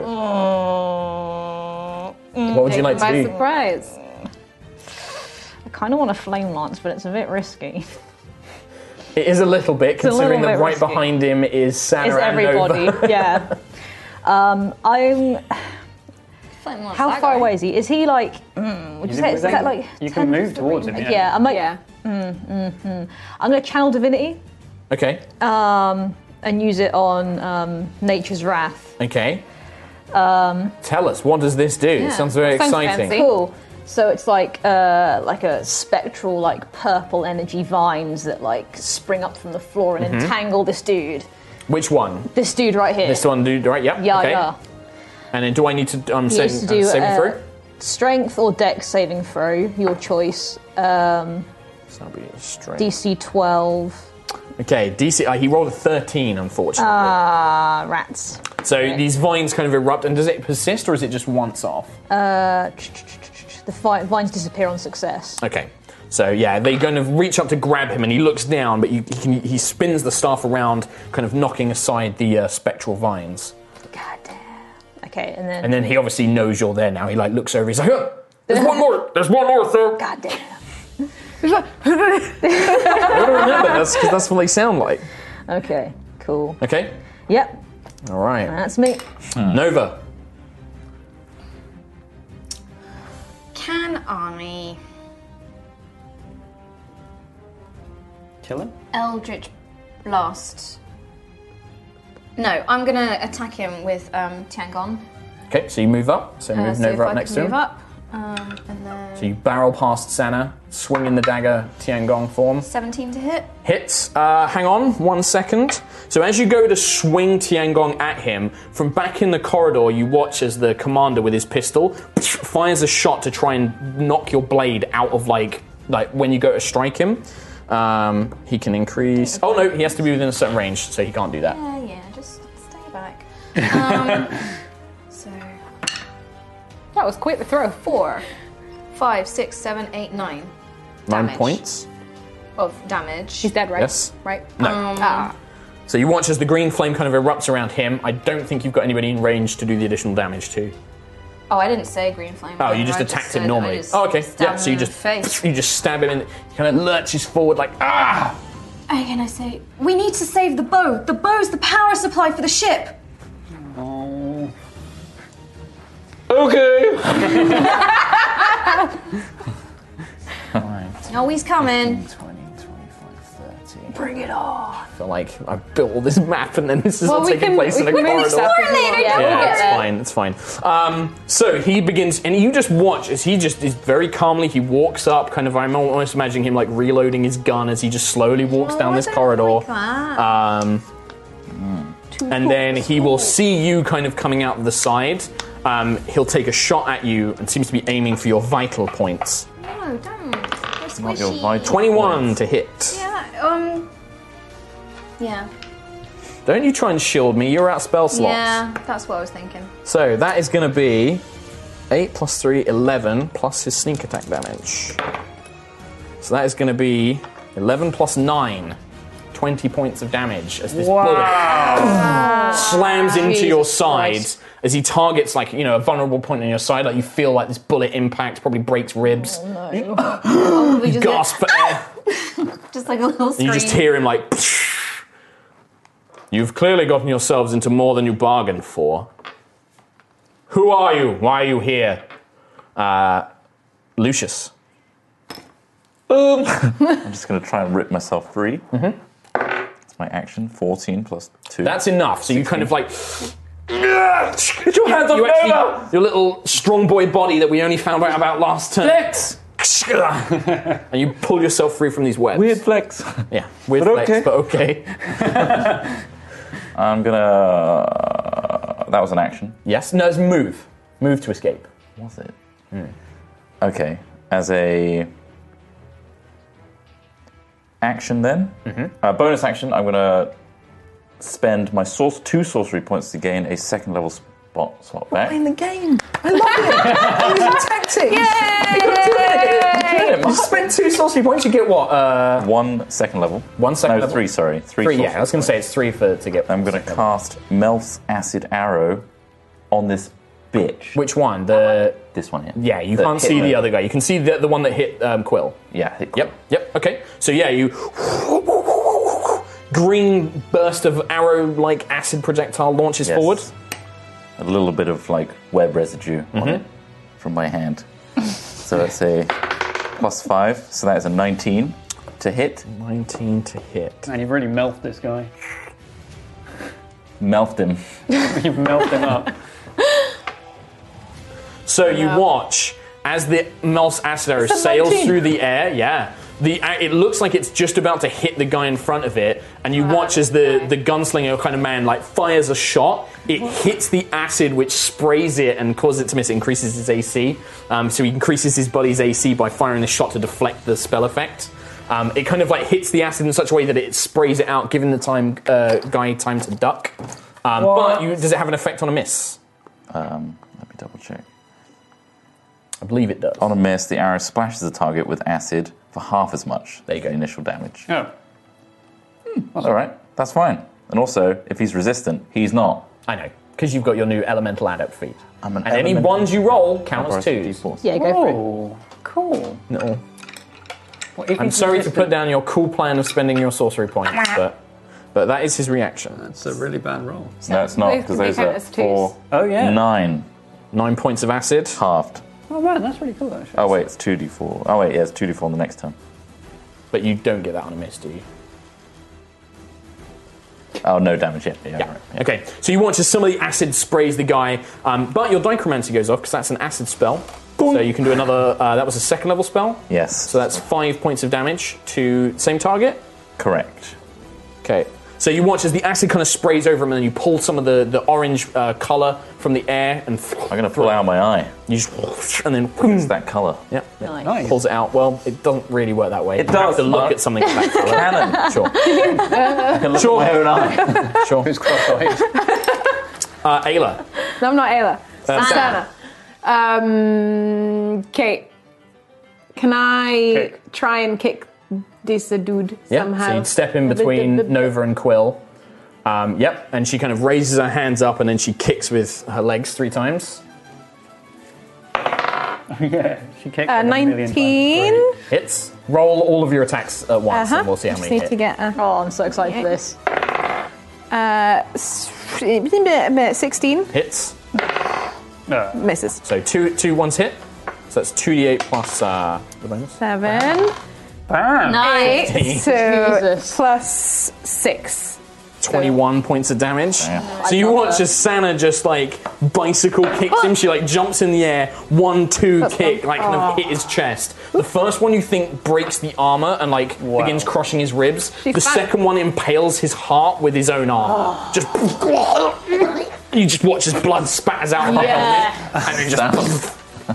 Mm, What would you like to By do? surprise. I kind of want a flame lance, but it's a bit risky. It is a little bit, a little considering bit that right risky. behind him is Sana It's and everybody, Nova. yeah. Um, I'm... Flame lance How that far guy. away is he? Is he like... Mm, would you, You say, can- is that like... you ten can move towards him, range? yeah. Yeah, I'm like... Yeah. Mm, mm, mm. I'm going to channel divinity Okay. um, and use it on um, Nature's Wrath. Okay. Um, Tell us, what does this do? It sounds very Sounds exciting. fancy. Cool. So it's like uh, like a spectral, like purple energy vines that like spring up from the floor and Mm-hmm. entangle this dude. Which one? This dude right here. This one, dude, right? Yep. Yeah, okay. yeah. And then do I need to um, He save, needs to uh, do saving uh, throw? strength or dex saving throw, your choice. Um, So that'll be straight. D C twelve. Okay, D C. Uh, he rolled a thirteen, unfortunately. Ah, rats. so these vines kind of erupt, and does it persist, or is it just once off? Uh, the fi- vines disappear on success. Okay. So yeah, they kind of reach up to grab him, and he looks down, but you, he, can, he spins the staff around, kind of knocking aside the uh, spectral vines. God damn. Okay, and then. And then he obviously knows you're there now. He like looks over. He's like, oh, "There's one more. There's one more, sir." God damn. I don't remember. That's because that's what they sound like. Okay, cool. Okay. Yep, All right. that's me. Nova. Can I Kill him? Eldritch Blast? No, I'm gonna attack him with um, Tiangong. Okay, so you move up. So move Uh, so Nova if up I next can to move him. up, um, and then So you barrel past Sana, swinging the dagger Tiangong form. seventeen to hit. Hits. Uh, hang on one second. So as you go to swing Tiangong at him, from back in the corridor, you watch as the commander with his pistol fires a shot to try and knock your blade out of like like when you go to strike him. Um, he can increase. Oh no, he has to be within a certain range, so he can't do that. Yeah, yeah, just stay back. Um, so That was quite the throw. four, five, six, seven, eight, nine. Nine damage. points. Of damage. She's dead, right? Yes. Right. No. Um, Ah. So you watch as the green flame kind of erupts around him. I don't think you've got anybody in range to do the additional damage to. Oh, I didn't say green flame. Oh, you I just attacked said- him normally. I just Oh, okay. stabbed Yeah. him So you in the just face. you just stab him and he kind of lurches forward like ah. Okay, can I say we need to save the bow. The bow's the power supply for the ship. Oh. Okay. Oh, he's coming. twenty, twenty-five, thirty. Bring it on. I feel like I've built all this map and then this is Well, all we taking can- place in a we can corridor. explore later, Yeah, we'll Yeah, get it's there. fine. It's fine. Um, so he begins, and you just watch as he just is very calmly. He walks up, kind of. I'm almost imagining him like reloading his gun as he just slowly walks Oh, down I this don't corridor. like that. Um, and then he will see you kind of coming out of the side. Um, he'll take a shot at you and seems to be aiming for your vital points. No, don't. They're squishy. Not your vital twenty-one to hit. Yeah. Um. Yeah. Don't you try and shield me. You're out spell slots. Yeah. That's what I was thinking. So that is going to be eight plus three, eleven, plus his sneak attack damage. So that is going to be eleven plus nine, twenty points of damage as this Wow. bullet slams into Jesus your side Christ. as he targets like, you know, a vulnerable point on your side. Like you feel like this bullet impact probably breaks ribs. Oh, we You just, gasp for air. just like a little And scream. you just hear him like, you've clearly gotten yourselves into more than you bargained for. Who are you? Why are you here? Uh, Lucius. Boom! I'm just going to try and rip myself free. Mm-hmm. That's my action. fourteen plus two. That's enough. So you kind of like... Get your hands off you actually, Nova! your little strong boy body that we only found out about last turn. Flex! And you pull yourself free from these webs. Weird flex. Yeah, weird But flex, okay. but okay. I'm going to... That was an action. Yes, no, it's move. Move to escape. Was it? Okay. As a... action then. Mm-hmm. Uh, bonus action, I'm going to spend my source two sorcery points to gain a second level spot slot back. Playing the game. I love it. I'm using tactics. You spend two sorcery points, you get what? Uh, One second level. One second no, level? three, sorry. Three, three, yeah, sorcery I was going to say it's three for to get. I'm going to cast Melf's Acid Arrow on this bitch. Which one? The This one here. Yeah, you The can't hit see the the- other guy. You can see the, the one that hit um, Quill. Yeah, hit Yep, yep, okay. So yeah, you... Green burst of arrow-like acid projectile launches Yes. forward. A little bit of like web residue on Mm-hmm. it from my hand. So that's a plus five. So that is a nineteen to hit. nineteen to hit. Man, you've really melted this guy. Melfed him. You've melted him up. So you watch as the Melf's acid arrow sails through the air. Yeah, the it looks like it's just about to hit the guy in front of it, and you watch as the the gunslinger kind of man like fires a shot. It hits the acid, which sprays it and causes it to miss. It increases his A C, um, so he increases his buddy's A C by firing the shot to deflect the spell effect. Um, it kind of like hits the acid in such a way that it sprays it out, giving the time uh, guy time to duck. Um, but you, does it have an effect on a miss? Um, let me double check. I believe it does. On a miss, the arrow splashes the target with acid for half as much There you as the go. initial damage. Oh. That's all right. That's fine. And also, if he's resistant, he's not. I know, because you've got your new elemental adept feat. I'm an and any elemental- ones you roll count as Otherwise, twos. D four. Yeah, go for it. Oh, cool. No. Well, if I'm he's sorry to resistant- put down your cool plan of spending your sorcery points, but but that is his reaction. That's a really bad roll. No, it's not, Those because can be those are counted as twos. four, Oh, yeah. nine, Nine points of acid. halved. Oh, man, that's really cool, actually. Oh, wait, it's two d four. Oh, wait, yeah, it's two d four on the next turn. But you don't get that on a miss, do you? Oh, no damage yet. Yeah, Yeah. right. Yeah. Okay, so you watch as some of the acid sprays the guy, um, but your Dichromancy goes off because that's an acid spell. So you can do another, uh, that was a second level spell. Yes. So that's five points of damage to same target. correct. Okay. So you watch as the acid kind of sprays over him, and then you pull some of the, the orange uh, colour from the air, and I'm going to pull out my eye. you just, and then It's that colour. yeah, Nice. Nice. pulls it out. Well, it doesn't really work that way. It You have does, to look Mark. at something with that colour. Cannon. Sure, I can look Sure. at my own eye. sure. Who's cross-eyed? Uh, Ayla. No, I'm not Ayla. Um, Sana. Um, Kate. Can I Kick. try and kick this dude Yeah, somehow? so you'd step in between Nova and Quill. Um, yep, and she kind of raises her hands up and then she kicks with her legs three times. Yeah, she kicked Uh, like a million times. nineteen. Great. Hits. Roll all of your attacks at once Uh-huh. and we'll see how Just many need hit. to get a Oh, I'm so excited for this. uh, s- sixteen Hits. No. misses. So two two ones hit. So that's two d eight plus uh, the bonus. Seven, Bam! Nice. eight, so Jesus. plus six. twenty-one points of damage. Yeah. So you love watch her. as Sana just like bicycle kicks him. She like jumps in the air, one two kick, like kind of hit his chest. The first one you think breaks the armor and like begins crushing his ribs. She's the fine. second one impales his heart with his own arm. Just you just watch his blood spatters out of the Yeah. helmet, and then just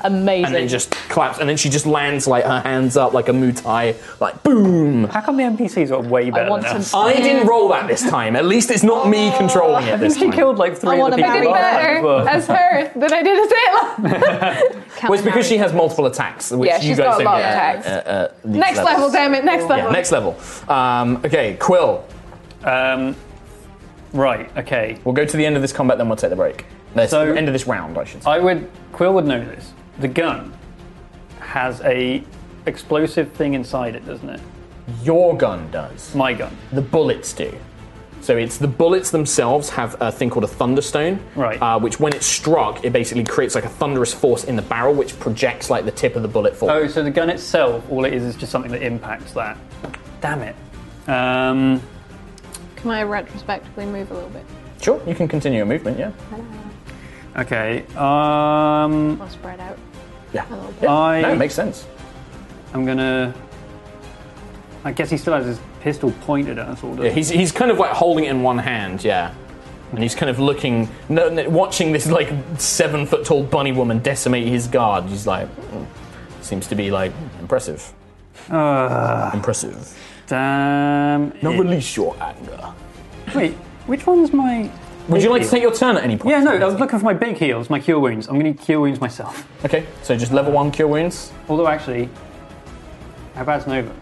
Amazing. and then just collapse, and then she just lands like her hands up like a Muay, like boom. How come the N P Cs are way better want than us? some- I didn't roll that this time. At least it's not me controlling it I this think she time. killed like three I of the wanna people marry last time Better as well. as her than I did as Ayla. Well, it's because she has multiple attacks, which Yeah, you she's guys got a don't lot of get, attacks. uh, uh, these Next levels. level, damn it, next Yeah, level. next level. Um, okay, Quill. Um, right, okay. We'll go to the end of this combat, then we'll take the break. The So- end of this round, I should say. I would, Quill would know this. The gun has a explosive thing inside it, doesn't it? Your gun does. My gun. The bullets do. So it's the bullets themselves have a thing called a thunderstone, Right. Uh, which when it's struck, it basically creates like a thunderous force in the barrel, which projects like the tip of the bullet forward. Oh, so the gun itself, all it is is just something that impacts that. Damn it. Um, Can I retrospectively move a little bit? Sure, you can continue your movement. Yeah. okay. Um, I'll spread out. Yeah. A little bit. I, No, it makes sense. I'm gonna. I guess he still has his pistol pointed at us all. doesn't Yeah, he? he's he's kind of like holding it in one hand. Yeah. And he's kind of looking, no, no, watching this like seven foot tall bunny woman decimate his guard. He's like, hmm, seems to be like impressive. Uh, Impressive. damn. Now it. release your anger. Wait, which one's my? Would you like to heel? take your turn at any point? Yeah, no, I was looking for my big heals, my cure wounds. I'm going to cure wounds myself. Okay, so just level one cure wounds. Although, actually, how bad's Nova?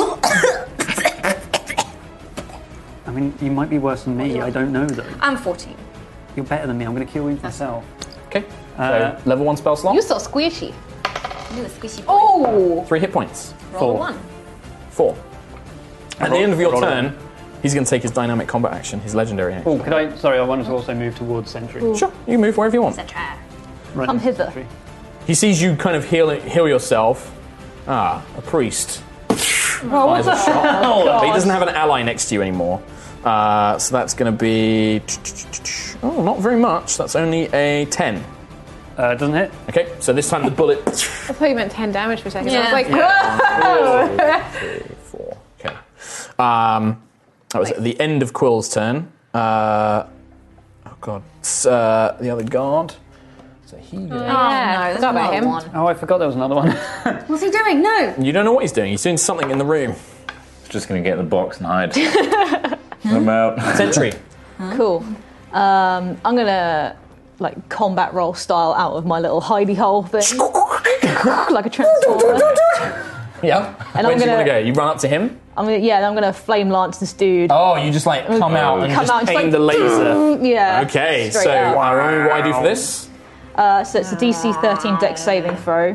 I mean, you might be worse than me. I don't know, though. I'm fourteen. You're better than me. I'm going to cure wounds myself. Okay, so Uh, level one spell slot. You're so squishy. You a squishy boy. Oh! Three hit points. Roll four. a one. Four. At the end of your roll it. turn, he's going to take his dynamic combat action, his legendary action. Oh, could I? Sorry, I wanted to also move towards Sentry. Sure, you move wherever you want. Cetera. Right Come next to hither. Sentry. He sees you kind of heal heal yourself. Ah, a priest. Oh, what the hell? But he doesn't have an ally next to you anymore. Uh, so that's going to be. Oh, not very much. That's only a ten. Uh, doesn't hit. Okay, so this time the bullet. I thought you meant ten damage for a second. I Yeah. was like, Three, four. Okay. Um, that was at the end of Quill's turn. Uh, oh god. It's, uh, the other guard. So he. Oh, Yeah, no, there's forgot about another him. one. Oh, I forgot there was another one. What's he doing? No. You don't know what he's doing. He's doing something in the room. Just gonna get in the box and hide. I'm out. Sentry. Cool. Um, I'm gonna like combat roll style out of my little hidey hole thing, like a transformer. Yeah. And Where I'm do you gonna- want to go? You run up to him. I'm gonna yeah, I'm gonna flame lance this dude. Oh, you just like come out and Come just out and just aim like, the laser. Yeah. Okay, straight so out. uh, what do I do for this? Uh, so it's a D C thirteen Dex saving throw.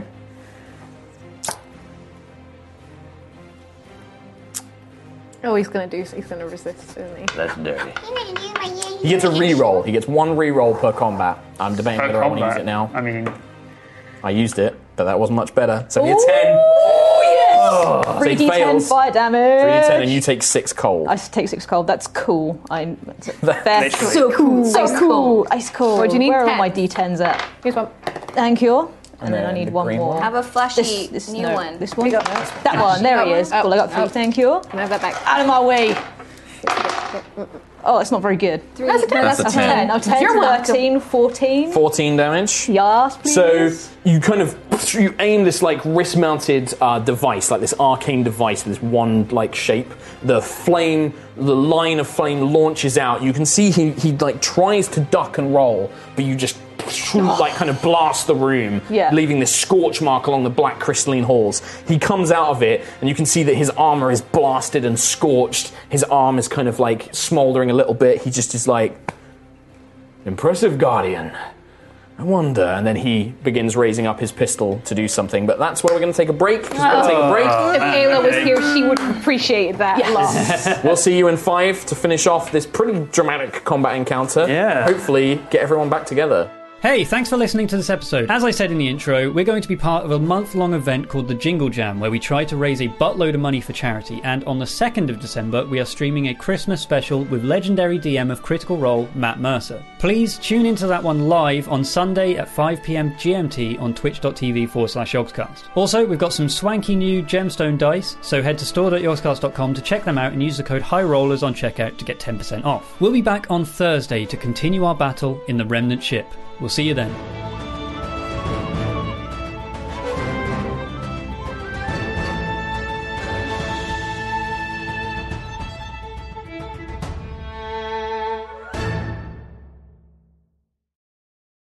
oh, he's gonna do. He's gonna resist, isn't he? Legendary. He gets a re-roll. He gets one re-roll per combat. I'm debating whether I want to use it now. I mean, I used it, but that wasn't much better. So he gets ten. So three he D ten fails. fire damage. three d ten, and you take six cold. I take six cold. That's cool. I. That's, That- that's So cool. so Ice cool. Ice cold. What do you need? Where are ten? my D tens at? Here's one. Thank you. And, then I then need the one green more. one. Have a flashy This, this new no, one. This one. Here That you go. one. There he That is. one? Cool. I got three. Oh. Thank you. Can I have that back? Out of my way. Oh, it's not very good. Three. That's a ten. That's a That's ten. ten. Oh, ten, You're welcome. thirteen, fourteen. fourteen damage. Yes, please. So you kind of you aim this like wrist-mounted uh, device, like this arcane device with this wand-like shape. The flame, the line of flame launches out. You can see he he like tries to duck and roll, but you just like kind of blast the room, Yeah. leaving this scorch mark along the black crystalline halls. He comes out of it, and you can see that his armor is blasted and scorched. His arm is kind of like smoldering a little bit. He just is like, impressive, Guardian. I wonder. And then he begins raising up his pistol to do something. But that's where we're going to take a break. 'Cause we're going to take a break. If Ayla was here, she would appreciate that a lot. We'll see you in five to finish off this pretty dramatic combat encounter. Yeah. Hopefully, get everyone back together. Hey, thanks for listening to this episode. As I said in the intro, we're going to be part of a month-long event called the Jingle Jam, where we try to raise a buttload of money for charity, and on the second of December, we are streaming a Christmas special with legendary D M of Critical Role, Matt Mercer. Please tune into that one live on Sunday at five p.m. G M T on twitch.tv forward slash yogscast. Also, we've got some swanky new gemstone dice, so head to store dot yogscast dot com to check them out and use the code HIGHROLLERS on checkout to get ten percent off. We'll be back on Thursday to continue our battle in the Remnant ship. We'll see you then.